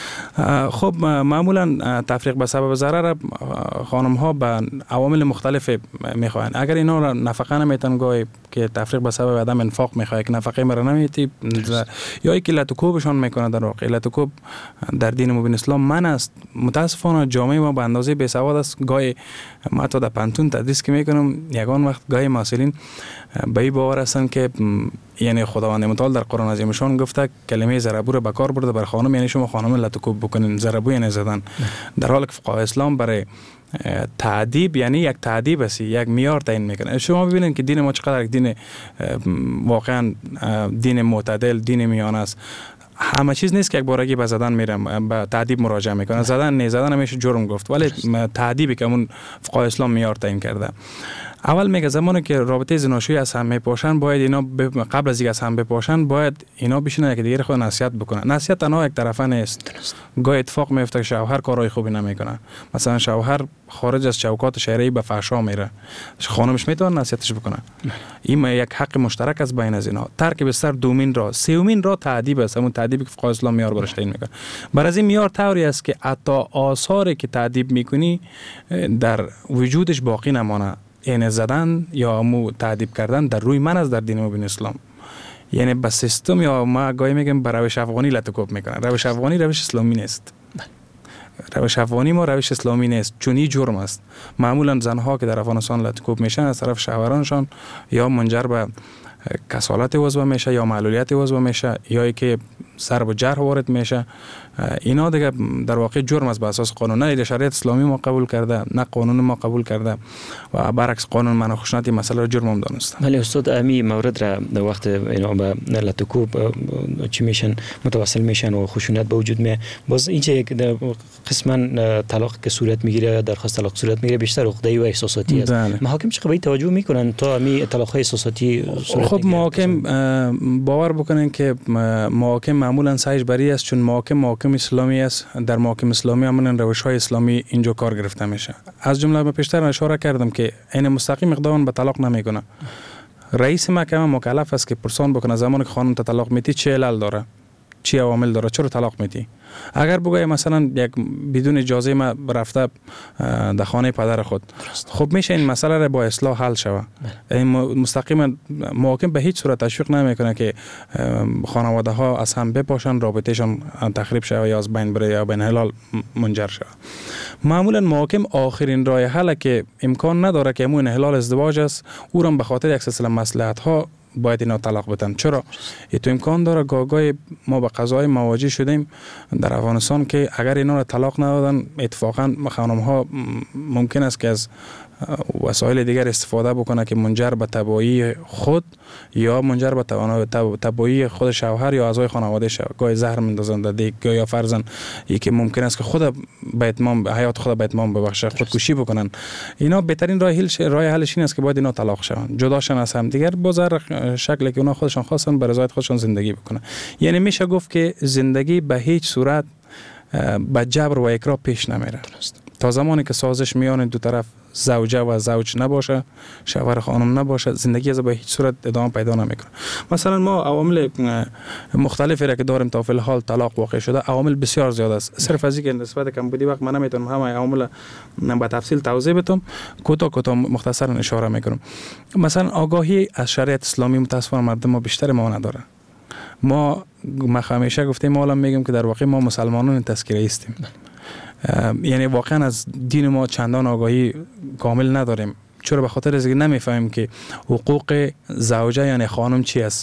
خب معمولا تفریق به سبب ضرر خانم ها به عوامل مختلف میخواین. اگر اینا را نفقه نمیتن گاهی که تفریق به سبب عدم انفاق میخواد که نفقه مرا نمیتی یا اینکه علت کوبشون میکنه. در واقع علت کوب در دین مبین اسلام من است. متاسفانه جامعه ما به اندازه بی سواد است. گاهی ما تا در پانتون تدریس که میکنم یگان وقت گاهی مسئولین به این باور هستند که یعنی خداوند متعال در قرآن عظیمشان گفته کلمه ضربو را به کار برده بر خانم، یعنی شما خانم علت کوب بکنین. ضربو یعنی زدن، در حالی که فقهای اسلام برای تعذیب یعنی یک تعذیب است، یک معیار تعیین میکنه. شما ببینید که دین ما چقدر دین واقعا دین معتدل، دین میانه است. همه چیز نیست که یک بارگی به زدن میرم به تعذیب مراجعه میکنه. زدن نه زدن همیشه جرم گفت، ولی تعذیبی که اون فقهای اسلام معیار تعیین کرده. اول میگه زمانی که رابطه زناشویی از هم میپاشن باید اینا قبل از اینکه از هم بپاشن باید اینا بشینن که دیگه خود نصیحت بکنن. نصیحت تنها یک طرفه نیست. گاهی اتفاق میفته که شوهر کارهای خوبی نمیکنه، مثلا شوهر خارج از چوکات شرعی به فحشا میره، خانمش میتونه نصیحتش بکنه. این یک حق مشترک از بین از اینا. ترک بستر دومین را، سومین را تعذیب است، همون تعذیبی که فقهای اسلام معیار برش تعیین میکنه. بر از این معیار طوری است که حتی آثاری که تعذیب میکنی در وجودش باقی نمانه. یعنی زدن یا مو تعذیب کردن در روی من از در دین مبین اسلام، یعنی به سیستم یا ما گاهی میگیم به روش افغانی لطکوب میکنن. روش افغانی روش اسلامی نیست. روش افغانی ما روش اسلامی نیست، چون این جرم است. معمولا زنها که در افغانستان لطکوب میشن از طرف شوهرانشان یا منجر به کسالت عضو میشه یا معلولیت عضو میشه یا ای که ضرب و جرح وارد میشه. اینا دیگه در واقع جرم است به اساس قانون. نه شریعت اسلامی ما قبول کرده، نه قانون ما قبول کرده و برعکس قانون منع خشونت این مسئله را جرم هم دانسته. ولی استاد امی مورد را در وقت اینا به لطکوب چی میشن متوسل میشن و خشونت به وجود می باز اینجا یک قسما طلاق که صورت میگیره یا درخواست طلاق صورت میگیره بیشتر عقده‌ای و احساساتی است. محاکم چقدر به توجه میکنن تا امی طلاق های احساساتی صورت؟ خب محاکم باور بکنن که محاکم معمولا سعیش بری است، چون محاکم محاکم اسلامی است. در محاکم اسلامی همون روش‌های اسلامی اینجا کار گرفته میشه. از جمله من پیشتر اشاره کردم که این مستقیم اقدام به طلاق نمیکنه. رئیس محکمه مکلف است که پرسان بکنه زمانی که خانم طلاق میتی چه علل داره، چی عوامل داره، چرا طلاق میتی. اگر بگه مثلا یک بدون اجازه ما رفته در خانه پدر خود، خب میشه این مسئله را با اصلاح حل شوه. این مستقیما محاکم به هیچ صورت تشویق نمیکنه که خانواده ها از هم بپاشن، رابطهشان تخریب شوه یا از بین بره یا بین حلال منجر شوه. معمولا محاکم آخرین راه حل که امکان نداره که همون انحلال ازدواج است، او را به خاطر یک سلسله مصلحت ها باید اینا طلاق بدن. چرا؟ ای تو امکان داره گاگای ما به قضای مواجه شدیم در افغانستان که اگر اینا را طلاق ندادن اتفاقا خانم ها ممکن است که از وسایل دیگر استفاده بکنه که منجر به تباهی خود یا منجر به تباهی خود شوهر یا اعضای خانواده شود. گاهی زهر میندازن در دیگ، یا فرضاً یکی ممکن است که خود به اتمام حیات خود به اتمام ببخشه، خودکشی بکنن. اینا بهترین راه حل راه حلش این است که باید اینا طلاق شوند، جداشن از هم دیگر، با هر شکلی که اونا خودشون خواستن به رضایت خودشون زندگی بکنن. یعنی میشه گفت که زندگی به هیچ صورت به جبر و اکراه پیش نمیره تا زمانی که سازش میان دو طرف زوجه و زوج نباشه، شوهر خانم نباشه، زندگی از به هیچ صورت ادامه پیدا نمیکنه. مثلا ما عوامل مختلفی را که داریم تا فی الحال طلاق واقع شده، عوامل بسیار زیاد است. صرف از اینکه نسبت کم بودی وقت من نمیتونم همه عوامل به تفصیل توضیح بدم، کوتاه کوتاه مختصرا اشاره میکنم. مثلا آگاهی از شریعت اسلامی متاسفانه مردم ما بیشتر ما نداره. ما ما همیشه گفتیم، ما الان میگیم که در واقع ما مسلمانان تذکیره هستیم. یعنی واقعا از دین ما چندان آگاهی کامل نداریم. چرا؟ به خاطر اینکه نمیفهمیم که حقوق زوجه یعنی خانم چی است.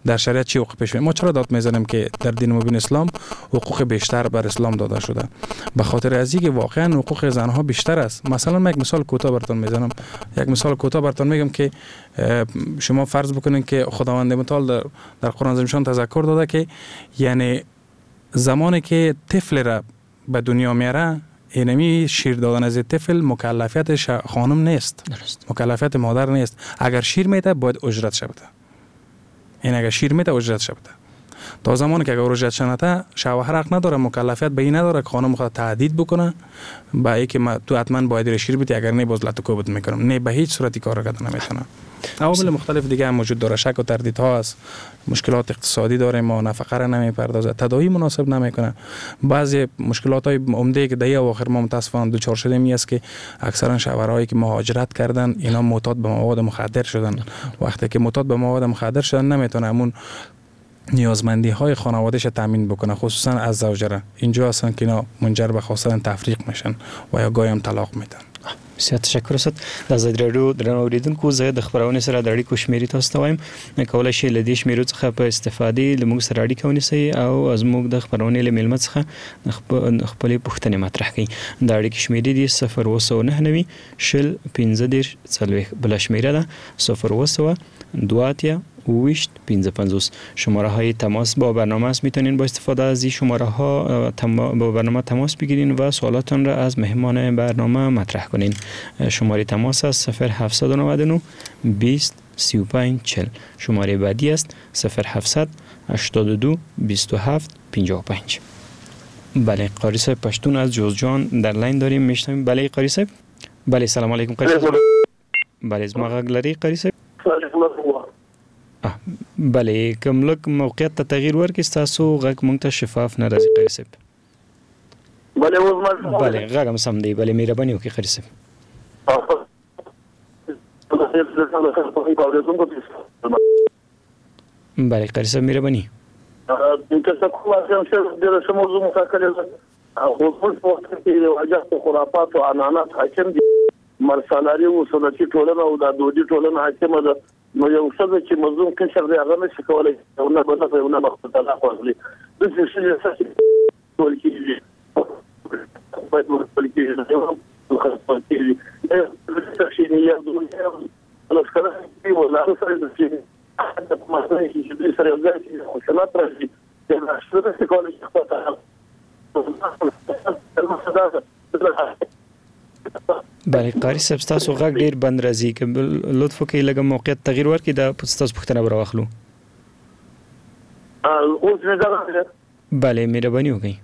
در شریعت چی حقوق پیش میاد؟ ما چرا داد میزنیم که در دین مبین اسلام حقوق بیشتر بر اسلام داده شده؟ به خاطر از اینکه واقعا حقوق زنها بیشتر است. مثلا من یک مثال کوتاه براتون میزنم. یک مثال کوتاه براتون میگم که شما فرض بکنین که خداوند متعال در, در قرآن عظیم تذکر داده که یعنی زمانی که طفل را به دنیا میاره، اینمی شیر دادن از طفل مکلفیت خانم نیست، درست. مکلفیت مادر نیست. اگر شیر میده باید اجرت شود. این اگر شیر میده اجرت شود. تا زمانی که اگر اجرت شنته شوهر حق نداره، مکلفیت به این نداره که خانم خود تهدید بکنه با اینکه تو حتما باید شیر بدی، اگر نه باز لطو کوبت میکنم. نه، به هیچ صورتی کار کرده نمیتونه. عوامل مختلف دیگه هم موجود داره. شک و تردیدها است، مشکلات اقتصادی داره، ما نفقه را نمیپردازه، تداوی مناسب نمیکنه. بعضی مشکلات های عمده که در اواخر ما متاسفانه دچار شدیم است که اکثرا شوهرایی که مهاجرت کردن اینا معتاد به مواد مخدر شدن. وقتی که معتاد به مواد مخدر شدن نمیتونه همون نیازمندی های خانوادهش تامین بکنه، خصوصا از زوجره. اینجا هستن که اینا منجر به خواستن تفریق میشن و یا گاهی هم طلاق میدن. بسیار تشکر است. د زید رادیو درنو اوریدونکو، زه د خبرونه سره د اړیکو شمیرې تاسو ته وایم. کولای شئ له دې شمیرو څخه په استفادې له موږ سره اړیکه ونیسئ او زموږ د خبرونې له میلمه څخه خپلې پوښتنې مطرح کړئ. د اړیکې شمیرې دي صفر اوه سوه نهه نوي شل پنځه دېرش څلوېښت. بله شمیره ده صفر اوه سوه دوه اتیا اوویشت پنځه پنځوس. شماره های تماس با برنامه است. میتونین با استفاده از این شماره ها با برنامه تماس بگیرین و سوالاتون را از مهمان برنامه مطرح کنین. شماره تماس است صفر هفتصد و نود و نه بیست سی و پنج چهل. شماره بعدی است صفر هفتصد هشتاد و دو بیست و هفت پنجاه و پنج. بله، قاری صاحب پشتون از جوزجان در لاین داریم، میشنویم. بله قاری صاحب. بله سلام علیکم قاری صاحب. بله زما غږ لري قاری صاحب؟ بله، کوم لږ موقعیت ته تغییر ورکړئ، ستاسو غږ مونږ ته شفاف نه راځي قاری صاحب. بله اوس بله غږ هم سم دی. بله مهرباني وکړئ قاری صاحب. بله قاری صاحب مهرباني. که څه کوم چې د موضوع مفاکله خو په وخت کې د واجب خرافات او عنانات حاکم دي، مرسلاري او سنتي ټولنه او د دودي ټولنه حاکمه ده. نو یو څه چې مظلوم کشر دی هغه نشي کولای او نه به نه نه مخ ته لا خپلې د څه شي اساسي ټول کې باید ټول کې نو خپل کې د څه شي نه یو دغه نو څنګه دی ولا سره د شي حتى ما سره چې د سره یو ځای کې خوشالات راځي دا څه څه کولای شي خپل بله قاری صاحب ستاسو غږ ډیر بند راځي، که لطف وکړئ لږه موقعیت تغییر ورکړئ دا ستاسو پوښتنه به راواخلو. بله مهرباني وکړئ.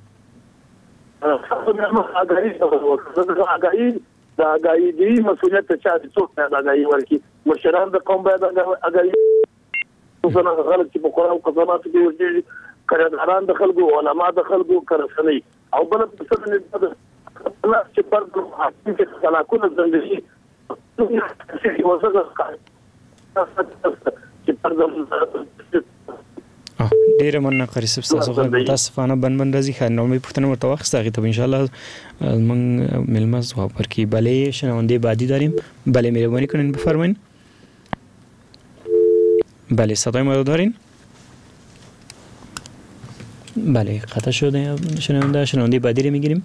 د اګایي دی مسؤلیت ته چا د څوک نه اګایي ورکړي، مشران د قوم باید اګایي څنګه غلط چې په قرآن او قضاوت کې ورته کړهداران د خلکو علما د خلکو کرسنۍ او بل څه نه الله چې پر حاکم کې خلاقونه زندگی چې وسه چې پر ډیر مننه قاری صاحب، تاسو غوښتل متاسفانه بن بن راځي خان نو می پښتنه ورته وخت هغه ته ان شاء الله من ملمه جواب ورکړي. بله شنونده بعدی داریم. بله مهربانی کنین بفرمایید. بله صدای ما رو دارین؟ بله قطع شده شنونده. شنونده بعدی رو میگیریم.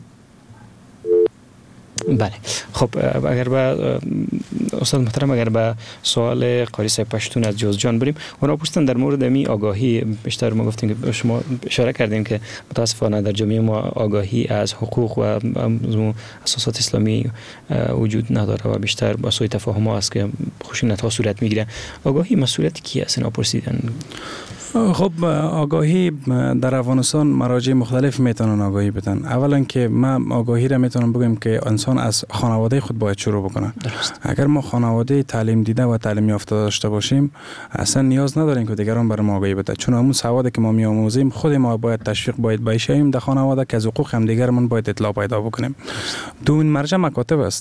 بله خب اگر با استاد محترم اگر با سوال قاری صاحب پشتون از جوزجان بریم، اونا پرسیدن در مورد می آگاهی. بیشتر ما گفتیم که شما اشاره کردیم که متاسفانه در جامعه ما آگاهی از حقوق و اساسات اسلامی وجود نداره و بیشتر با سوء تفاهم است که خشونت ها صورت میگیره. آگاهی مسئولیت کی است؟ اینا پرسیدن. خب آگاهی در افغانستان مراجع مختلف میتونن آگاهی بدن. اولا که من آگاهی را میتونم بگم که انسان از خانواده خود باید شروع بکنه. درست. اگر ما خانواده تعلیم دیده و تعلیم یافته داشته باشیم اصلا نیاز نداریم که دیگران بر ما آگاهی بده، چون همون سوادی که ما میآموزیم خود ما باید تشویق باید بایشیم در خانواده که از حقوق هم دیگرمون باید اطلاع پیدا بکنیم. دومین مرجع مکاتب است.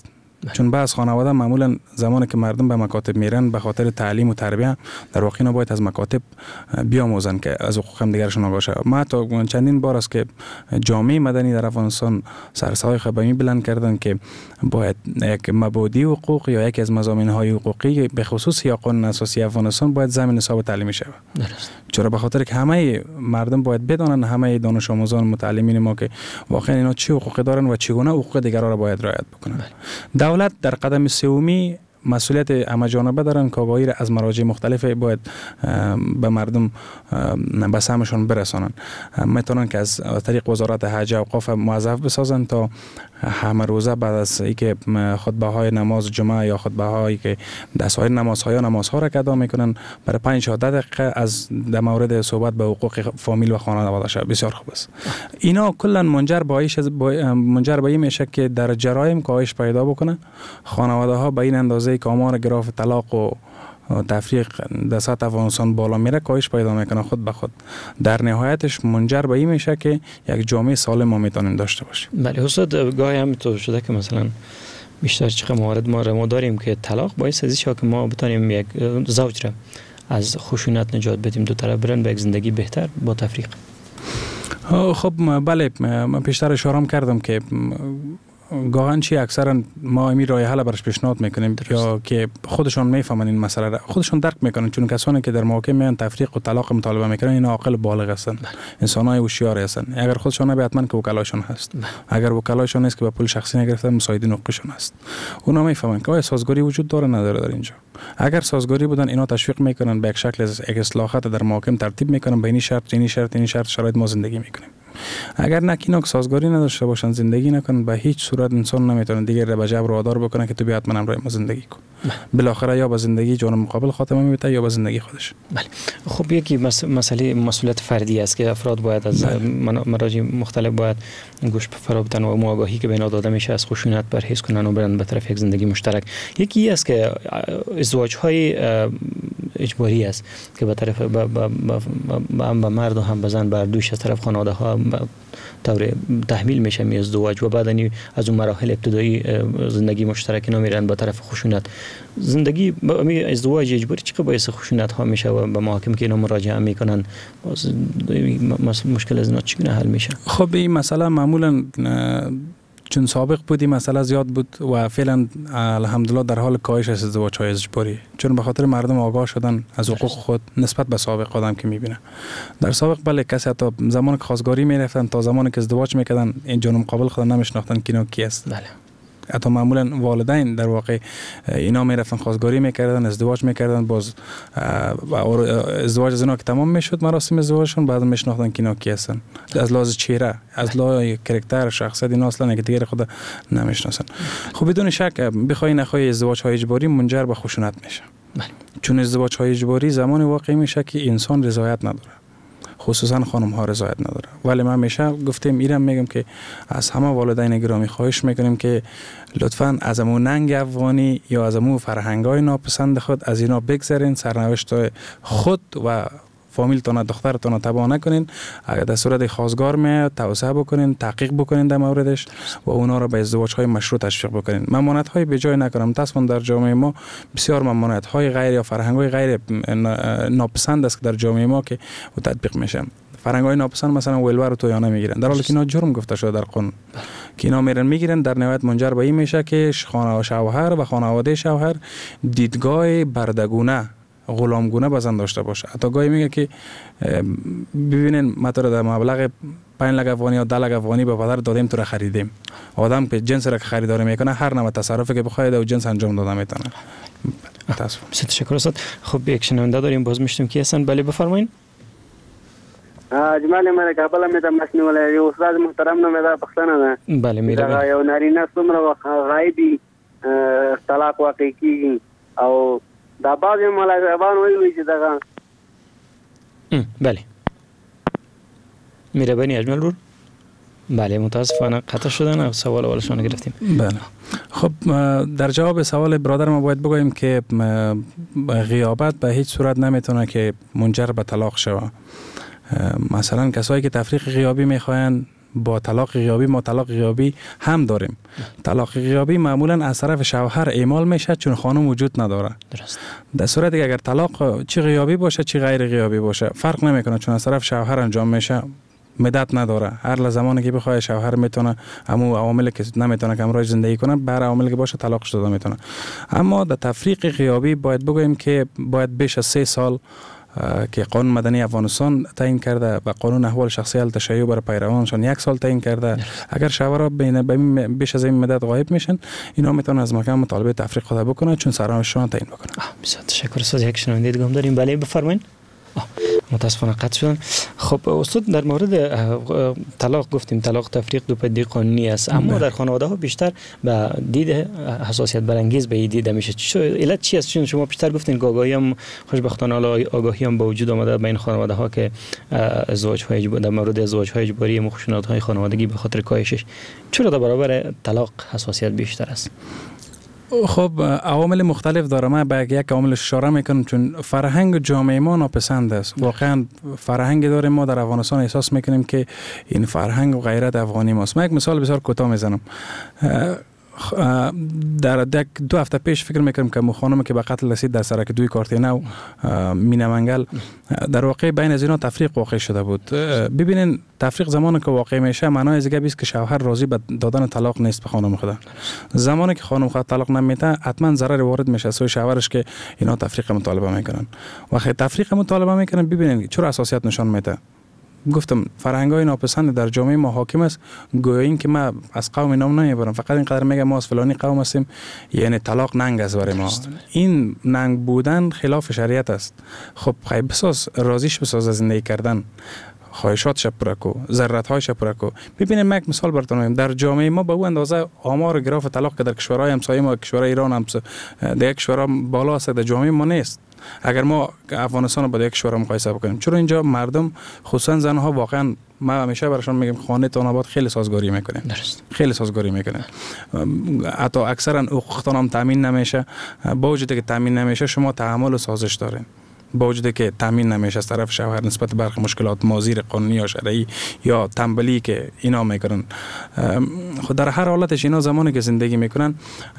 چون بعض خانواده معمولا زمانی که مردم به مکاتب میرن به خاطر تعلیم و تربیت در واقع باید از مکاتب بیاموزن که از حقوق هم دیگرشون آگاه شوند. ما تا چندین بار است که جامعه مدنی در افغانستان سرسای خبمی بلند کردن که باید یک مبادی حقوق یا یکی از مضامین‌های حقوقی به خصوص یا قانون اساسی افغانستان باید ضمن نصاب تعلیمی شود. درست. چرا به خاطر که همه مردم باید بدانند، همه دانش آموزان متعلمین ما که واقعا اینا چه حقوقی دارن و چگونه حقوق دیگران را باید رعایت بکنند. دولت در قدم سومی مسئولیت همه جانبه دارن که آگاهی را از مراجع مختلف باید به مردم به سهمشون برسانن. میتونن که از طریق وزارت حج و اوقاف موظف بسازن تا همه روزه بعد از اینکه خطبه های نماز جمعه یا خطبه هایی که در سایر نمازها یا نمازها را ادا میکنن برای پنج تا ده دقیقه از در مورد صحبت به حقوق فامیل و خانواده شد. بسیار خوب است. اینا کلا منجر به منجر به این میشه که در جرایم کاهش پیدا بکنه. خانواده ها به این اندازه که آمار گراف طلاق و تفریق در سطح افغانستان بالا میره کاهش پیدا میکنه خود به خود. در نهایتش منجر به این میشه که یک جامعه سالم ما میتونیم داشته باشیم. بله استاد، گاهی هم تو شده که مثلا بیشتر چقدر موارد ما رو داریم که طلاق باعث از که ما بتونیم یک زوج را از خشونت نجات بدیم، دو طرف برن به یک زندگی بهتر با تفریق. خب بله، من پیشتر اشاره کردم که گاهن چی اکثرا ما این راه حل برش پیشنهاد میکنیم یا که خودشون میفهمن این مسئله را، خودشون درک میکنن، چون کسانی که در موقع میان تفریق و طلاق مطالبه میکنن اینا عاقل بالغ هستن، انسانای هوشیار هستن. اگر خودشون نبی حتما که وکلایشون هست، اگر وکلایشون نیست که با پول شخصی نگرفتن مساعدین حقوقشون هست، اونا میفهمن که آیا سازگاری وجود داره نداره در اینجا. اگر سازگاری بودن اینا تشویق میکنن به یک شکل از اصلاحات در محاکم ترتیب میکنن، به این شرط این شرط این شرط شرایط ما زندگی میکنیم. اگر نکینا که سازگاری نداشته باشن زندگی نکنن به هیچ صورت انسان نمیتونه دیگر را به جبر و وادار بکنه که تو بیا حتما همراه ما زندگی کن. بالاخره یا با زندگی جانب مقابل خاتمه میبینه یا با زندگی خودش. بله. خب یکی مسئله مسئولیت فردی است که افراد باید از مراجع مختلف باید گوش فرا بدن و آگاهی که به اینا داده میشه از خشونت پرهیز کنن و برن به طرف یک زندگی مشترک. یکی است که ازدواج های اجباری است که به طرف هم به مرد و هم به زن بر دوش از طرف خانواده ها طور تحمیل میشه می ازدواج و بعد از اون مراحل ابتدایی زندگی مشترک نمیرن به طرف خشونت. زندگی می ازدواج اجباری چقدر باعث خشونت ها میشه و به محاکم که اینا مراجعه میکنن مشکل از اینا چگونه حل میشه؟ خب این مسئله معمولا چون سابق بودی مسئله زیاد بود و فعلا الحمدلله در حال کاهش است ازدواج های اجباری، چون به خاطر مردم آگاه شدن از حقوق خود نسبت به سابق آدم که میبینه. در سابق بله کسی حتی زمان که خواستگاری میرفتن تا زمانی که ازدواج میکردن این جانب مقابل خود نمیشناختن که اینا کی است. بله. حتی معمولا والدین در واقع اینا میرفتن خواستگاری میکردن، ازدواج میکردن، باز ازدواج از اینا که تمام میشد مراسم ازدواجشون بعد میشناختن که اینا کی هستن از لحاظ چهره، از لحاظ کاراکتر، شخصیت اینا اصلا که دیگه خود نمیشناسن. خب بدون شک بخوای نخوای ازدواج های اجباری منجر به خشونت میشه. بله. چون ازدواج های اجباری زمانی واقع میشه که انسان رضایت نداره، خصوصا خانم ها رضایت نداره. ولی من همیشه گفتم ایرم میگم که از همه والدین گرامی خواهش میکنیم که لطفاً از امون ننگ افغانی یا از امون فرهنگای ناپسند خود از اینا بگذارین، سرنوشت خود و فامیلتون دخترتون تباه نکنین. اگر در صورت خواستگار میاد توسعه بکنین، تحقیق بکنین در موردش و اونا رو به ازدواج های مشروع تشویق بکنین. ممانعت های به جای نکنم. متاسفانه در جامعه ما بسیار ممانعت های غیر یا فرهنگ های غیر ناپسند است که در جامعه ما که تطبیق میشه. فرهنگ های ناپسند مثلا ولور و تویانه میگیرن، در حالی که اینا جرم گفته شده در قانون که اینا میرن میگیرن. در نهایت منجر به این میشه که خانواده شوهر و خانواده شوهر دیدگاه بردگونه غلامگونه بزن داشته باشه. حتی گاهی میگه که ببینین ما تو در مبلغ پنج لک افغانی یا ده لک افغانی به پدر دادیم تو را خریدیم. آدم که جنس را خریداری میکنه هر نوع تصرفی که بخواد او جنس انجام داده میتونه. متاسفم. تشکر استاد. خب یک شنونده داریم، باز میشتم کی هستن؟ بله بفرمایید. اجمالی من کابل می د مشنی ولای استاد محترم نو مې دا پښتنه ده. بله میره. دا یو نارینه څومره وخت غایبی طلاق واقع کیږي او دا بعض ملازمان وایي چې دغه بله میره بنی اجمل رور. بله متاسفانه قطع شدن سوال اولشون گرفتیم. بله خب در جواب سوال برادر ما باید بگویم که غیابت به هیچ صورت نمیتونه که منجر به طلاق شود. مثلا کسایی که تفریق غیابی میخواین با طلاق غیابی ما طلاق غیابی هم داریم. طلاق غیابی معمولا از طرف شوهر اعمال میشه چون خانم وجود نداره. درست. در صورتی که اگر طلاق چه غیابی باشه چه غیر غیابی باشه فرق نمیکنه چون از طرف شوهر انجام میشه، مدت نداره. هر زمانی که بخواد شوهر میتونه همو عواملی که نمیتونه که همراه زندگی کنه بر عواملی که باشه طلاقش داده میتونه. اما در تفریق غیابی باید بگوییم که باید بیش از سه سال که قانون مدنی افغانستان تعیین کرده و قانون احوال شخصی التشیع برای پیروانشان یک سال تعیین کرده. اگر شوهرها بین بیش از این مدت غایب میشن اینا میتونن از محکمه مطالبه تفریق خود بکنه چون سرانشان تعیین بکنه. بسیار تشکر استاد. یک شنونده دیگه هم داریم. بله بفرمایید. متاسفانه قطع شدن. خب استاد در مورد طلاق گفتیم طلاق تفریق دو پدیده قانونی است اما در خانواده ها بیشتر به دید حساسیت برانگیز به دیده میشه. علت چی است؟ چون شما بیشتر گفتین که آگاهی هم خوشبختانه آگاهی هم به وجود آمده بین خانواده ها که ازدواج های در مورد ازدواج های اجباری و خشونت های خانوادگی به خاطر کاهشش. چرا در برابر طلاق حساسیت بیشتر است؟ خب عوامل مختلف داره. من به یک عامل اشاره میکنم چون فرهنگ جامعه ما ناپسند است. واقعا فرهنگ داریم ما در افغانستان احساس میکنیم که این فرهنگ و غیرت افغانی ماست. من یک مثال بسیار کوتاه میزنم. در دو هفته پیش فکر میکنم که خانمی که به قتل رسید در سرک دوی کارتی نو مینا منگل در واقع بین از اینا تفریق واقع شده بود. ببینین تفریق زمانی که واقع میشه معنای از دیگه است که شوهر راضی به دادن طلاق نیست به خانم خود. زمانی که خانم خود طلاق نمیده حتما ضرر وارد میشه سوی شوهرش که اینا تفریق مطالبه میکنن. وقتی تفریق مطالبه میکنن ببینین چرا حساسیت نشان میده. گفتم فرهنگای ناپسند در جامعه ما حاکم است. گویا این که ما از قوم نام نمیبرم فقط اینقدر میگم ما از فلانی قوم هستیم یعنی طلاق ننگ است برای ما. این ننگ بودن خلاف شریعت است. خب خیلی بساز راضیش بساز زندگی کردن خواهشاتش پورا کو ضرورت‌هایش پورا کو. ببینید من یک مثال براتون میگم. در جامعه ما به اون اندازه آمار گراف طلاق که در کشورهای همسایه ما کشور ایران هم در کشورها بالا است در جامعه ما نیست. اگر ما افغانستان رو با یک کشور مقایسه بکنیم چون اینجا مردم خصوصا زنها واقعا ما همیشه براشون میگم خانه تان آباد خیلی سازگاری میکنه. درست. خیلی سازگاری میکنه. حتی اکثرا حقوقتان هم تامین نمیشه. با وجودی که تامین نمیشه شما تحمل و سازش دارین. با وجودی که تامین نمیشه از طرف شوهر نسبت به برخی مشکلات مازیر قانونی یا شرعی یا تنبلی که اینا میکنن. خود در هر حالتش اینا زمانی که زندگی میکنن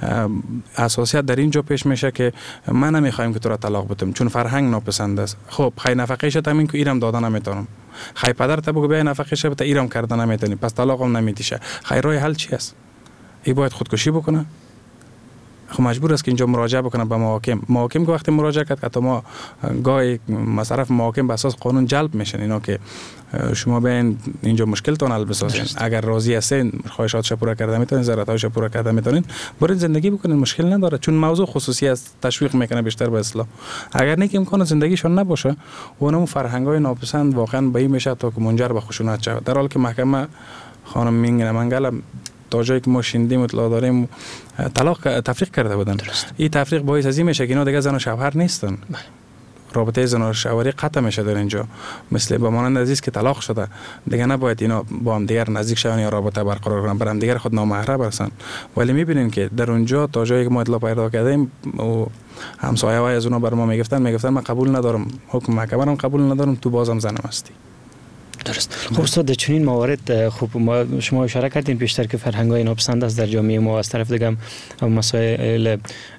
اساسیت در اینجا پیش میشه که من نمیخوایم که تو را طلاق بدم چون فرهنگ ناپسند است. خب خی نفقهش تامین که ایرم دادن نمیتونم. خی پدر تا بگو بیا نفقهش بده ایرم کردن نمیتونی پس طلاقم نمیتیشه. خی راه حل چی است؟ ای باید خودکشی بکنه. خب مجبور است که اینجا مراجعه بکنه به محاکم. محاکم که وقتی مراجعه کرد که ما گاهی مصرف محاکم به اساس قانون جلب میشن اینا که شما بین اینجا مشکلتون حل بسازین. اگر راضی هستین خواهشاتش پورا کرده میتونین ضرورتاش پورا کرده میتونین برین زندگی بکنین مشکل نداره چون موضوع خصوصی است تشویق میکنه بیشتر به اصلاح. اگر نه که امکان زندگیشون نباشه اونم فرهنگای ناپسند واقعا به این میشه تا که منجر به خشونت شود. در حالی که محکمه خانم مینا منگل تا جایی که ما شنیدیم اطلاع داریم طلاق تفریق کرده بودن. این تفریق باعث از این میشه که اینا دیگه زن و شوهر نیستن. رابطه زن و شوهری قطع میشه در اینجا. مثل به مانند عزیز که طلاق شده دیگه نباید اینا با هم دیگر نزدیک شون یا رابطه برقرار کنن برام دیگر خود نامحرم برسن. ولی میبینین که در اونجا تا جایی که ما اطلاع پیدا کردیم و همسایه های از اونها بر ما میگفتن میگفتن من قبول ندارم حکم محکمه رو قبول ندارم تو بازم زنم هستی. درست. خب استاد در چنین موارد خوب ما شما اشاره کردین بیشتر که فرهنگ‌های ناپسند است در جامعه ما از طرف دیگه هم مسائل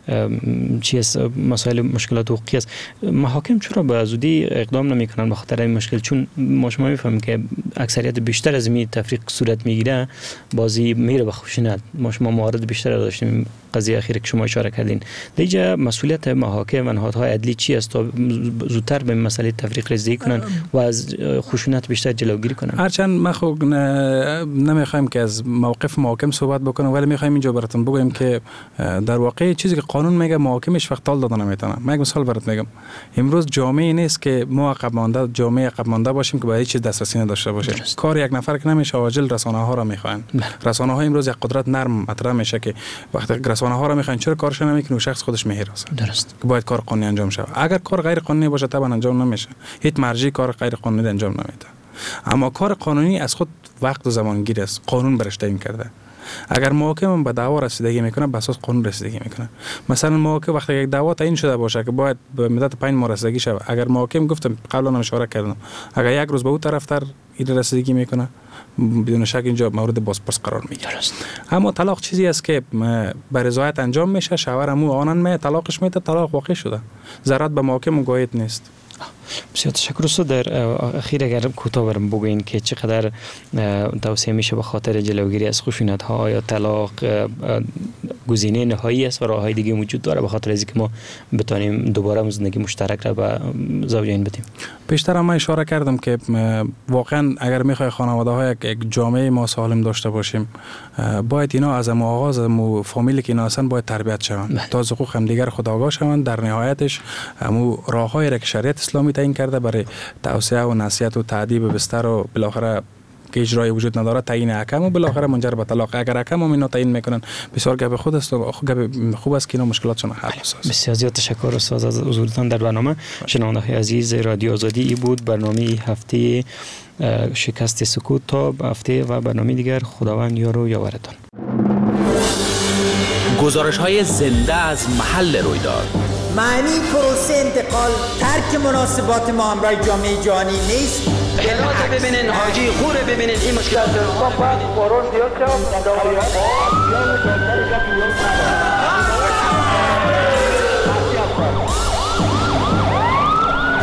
چیست مسائل مشکلات حقوقی است. محاکم چرا به زودی اقدام نمی‌کنن به خاطر این مشکل؟ چون ما شما می‌فهمیم که اکثریت بیشتر از این تفریق صورت میگیره بازی میره به خشونت. ما شما موارد بیشتر داشتیم قضیه اخیر که شما اشاره کردین. دیگه مسئولیت محاکم و نهادهای عدلی چی است تا زودتر به مسئله تفریق رسیدگی کنن و از خشونت بیشتر جلوگیری کنن؟ هرچند ما خب نمیخوایم که از موقف محاکم صحبت بکنم ولی میخوایم اینجا براتون بگم که در واقع چیزی که قانون میگه محاکمش وقت تال دادن نمیتونه. من یک مثال برات میگم. امروز جامعه نیست که ما عقب مانده جامعه عقب مانده باشیم که به هیچ چیز دسترسی نداشته باشیم. کار یک نفر که نمیشه عاجل رسانه ها را میخوان. رسانه ها امروز یک قدرت نرم مطرح میشه که وقتی رسانه ها را میخوان چرا کارش نمیکنه و شخص خودش میهراسه. درست. که باید کار قانونی انجام شه. اگر کار غیر قانونی باشه طبعا انجام نمیشه. هیچ مرجعی کار غیر قانونی انجام نمیده. اما کار قانونی از خود وقت و زمان گیر است. قانون برش تعیین کرده. اگر محاکم به دعوا رسیدگی میکنه به اساس قانون رسیدگی میکنه. مثلا محاکم وقتی یک دعوا تعیین شده باشه که باید به مدت پنج ماه رسیدگی شود، اگر محاکم گفتم قبلا هم اشاره کردم اگر یک روز به اون طرفتر این رسیدگی میکنه بدون شک اینجا مورد بازپرس قرار میگیره. اما طلاق چیزی است که به رضایت انجام میشه، شوهر همو آنن می طلاقش میده، طلاق واقع شده، ضرورت به محاکم گوید نیست. بسیار تشکر. است در اخیر اگر کوتاه برام بگوین که چقدر توصیه میشه به خاطر جلوگیری از خشونت ها یا طلاق گزینه نهایی است و راههای دیگه وجود داره به خاطر اینکه ما بتونیم دوباره زندگی مشترک را به زوجین بدیم؟ پیشتر هم اشاره کردم که واقعا اگر میخوای خانواده های یک جامعه ما سالم داشته باشیم باید اینا از مو آغاز مو فامیلی که اینا هستن باید تربیت شوند تا از حقوق هم دیگر خود آگاه شوند. در نهایتش همو راههایی را که شریعت اسلامی تعیین کرده برای توصیه و نصیحت و تعدیب بستر و بالاخره که اجرای وجود نداره تعیین حکم و بالاخره منجر به طلاق. اگر حکم هم اینا تعیین میکنن بسیار گپ خود است و گپ خوب است که اینا مشکلاتشون حل است. بسیار زیاد تشکر استاد از حضورتان در برنامه. شنونده‌های عزیز رادیو آزادی ای بود برنامه هفته شکست سکوت. تا هفته و برنامه دیگر خداوند یار و یاورتان. گزارش های زنده از محل رویداد. معنی پروسه انتقال ترک مناسبات ما همراه جامعه جهانی نیست. هلات ببینین، حاجی خوره ببینین، این مشکلات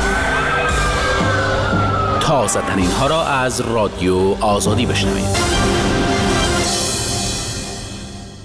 تازه ترین ها را از رادیو آزادی بشنوید.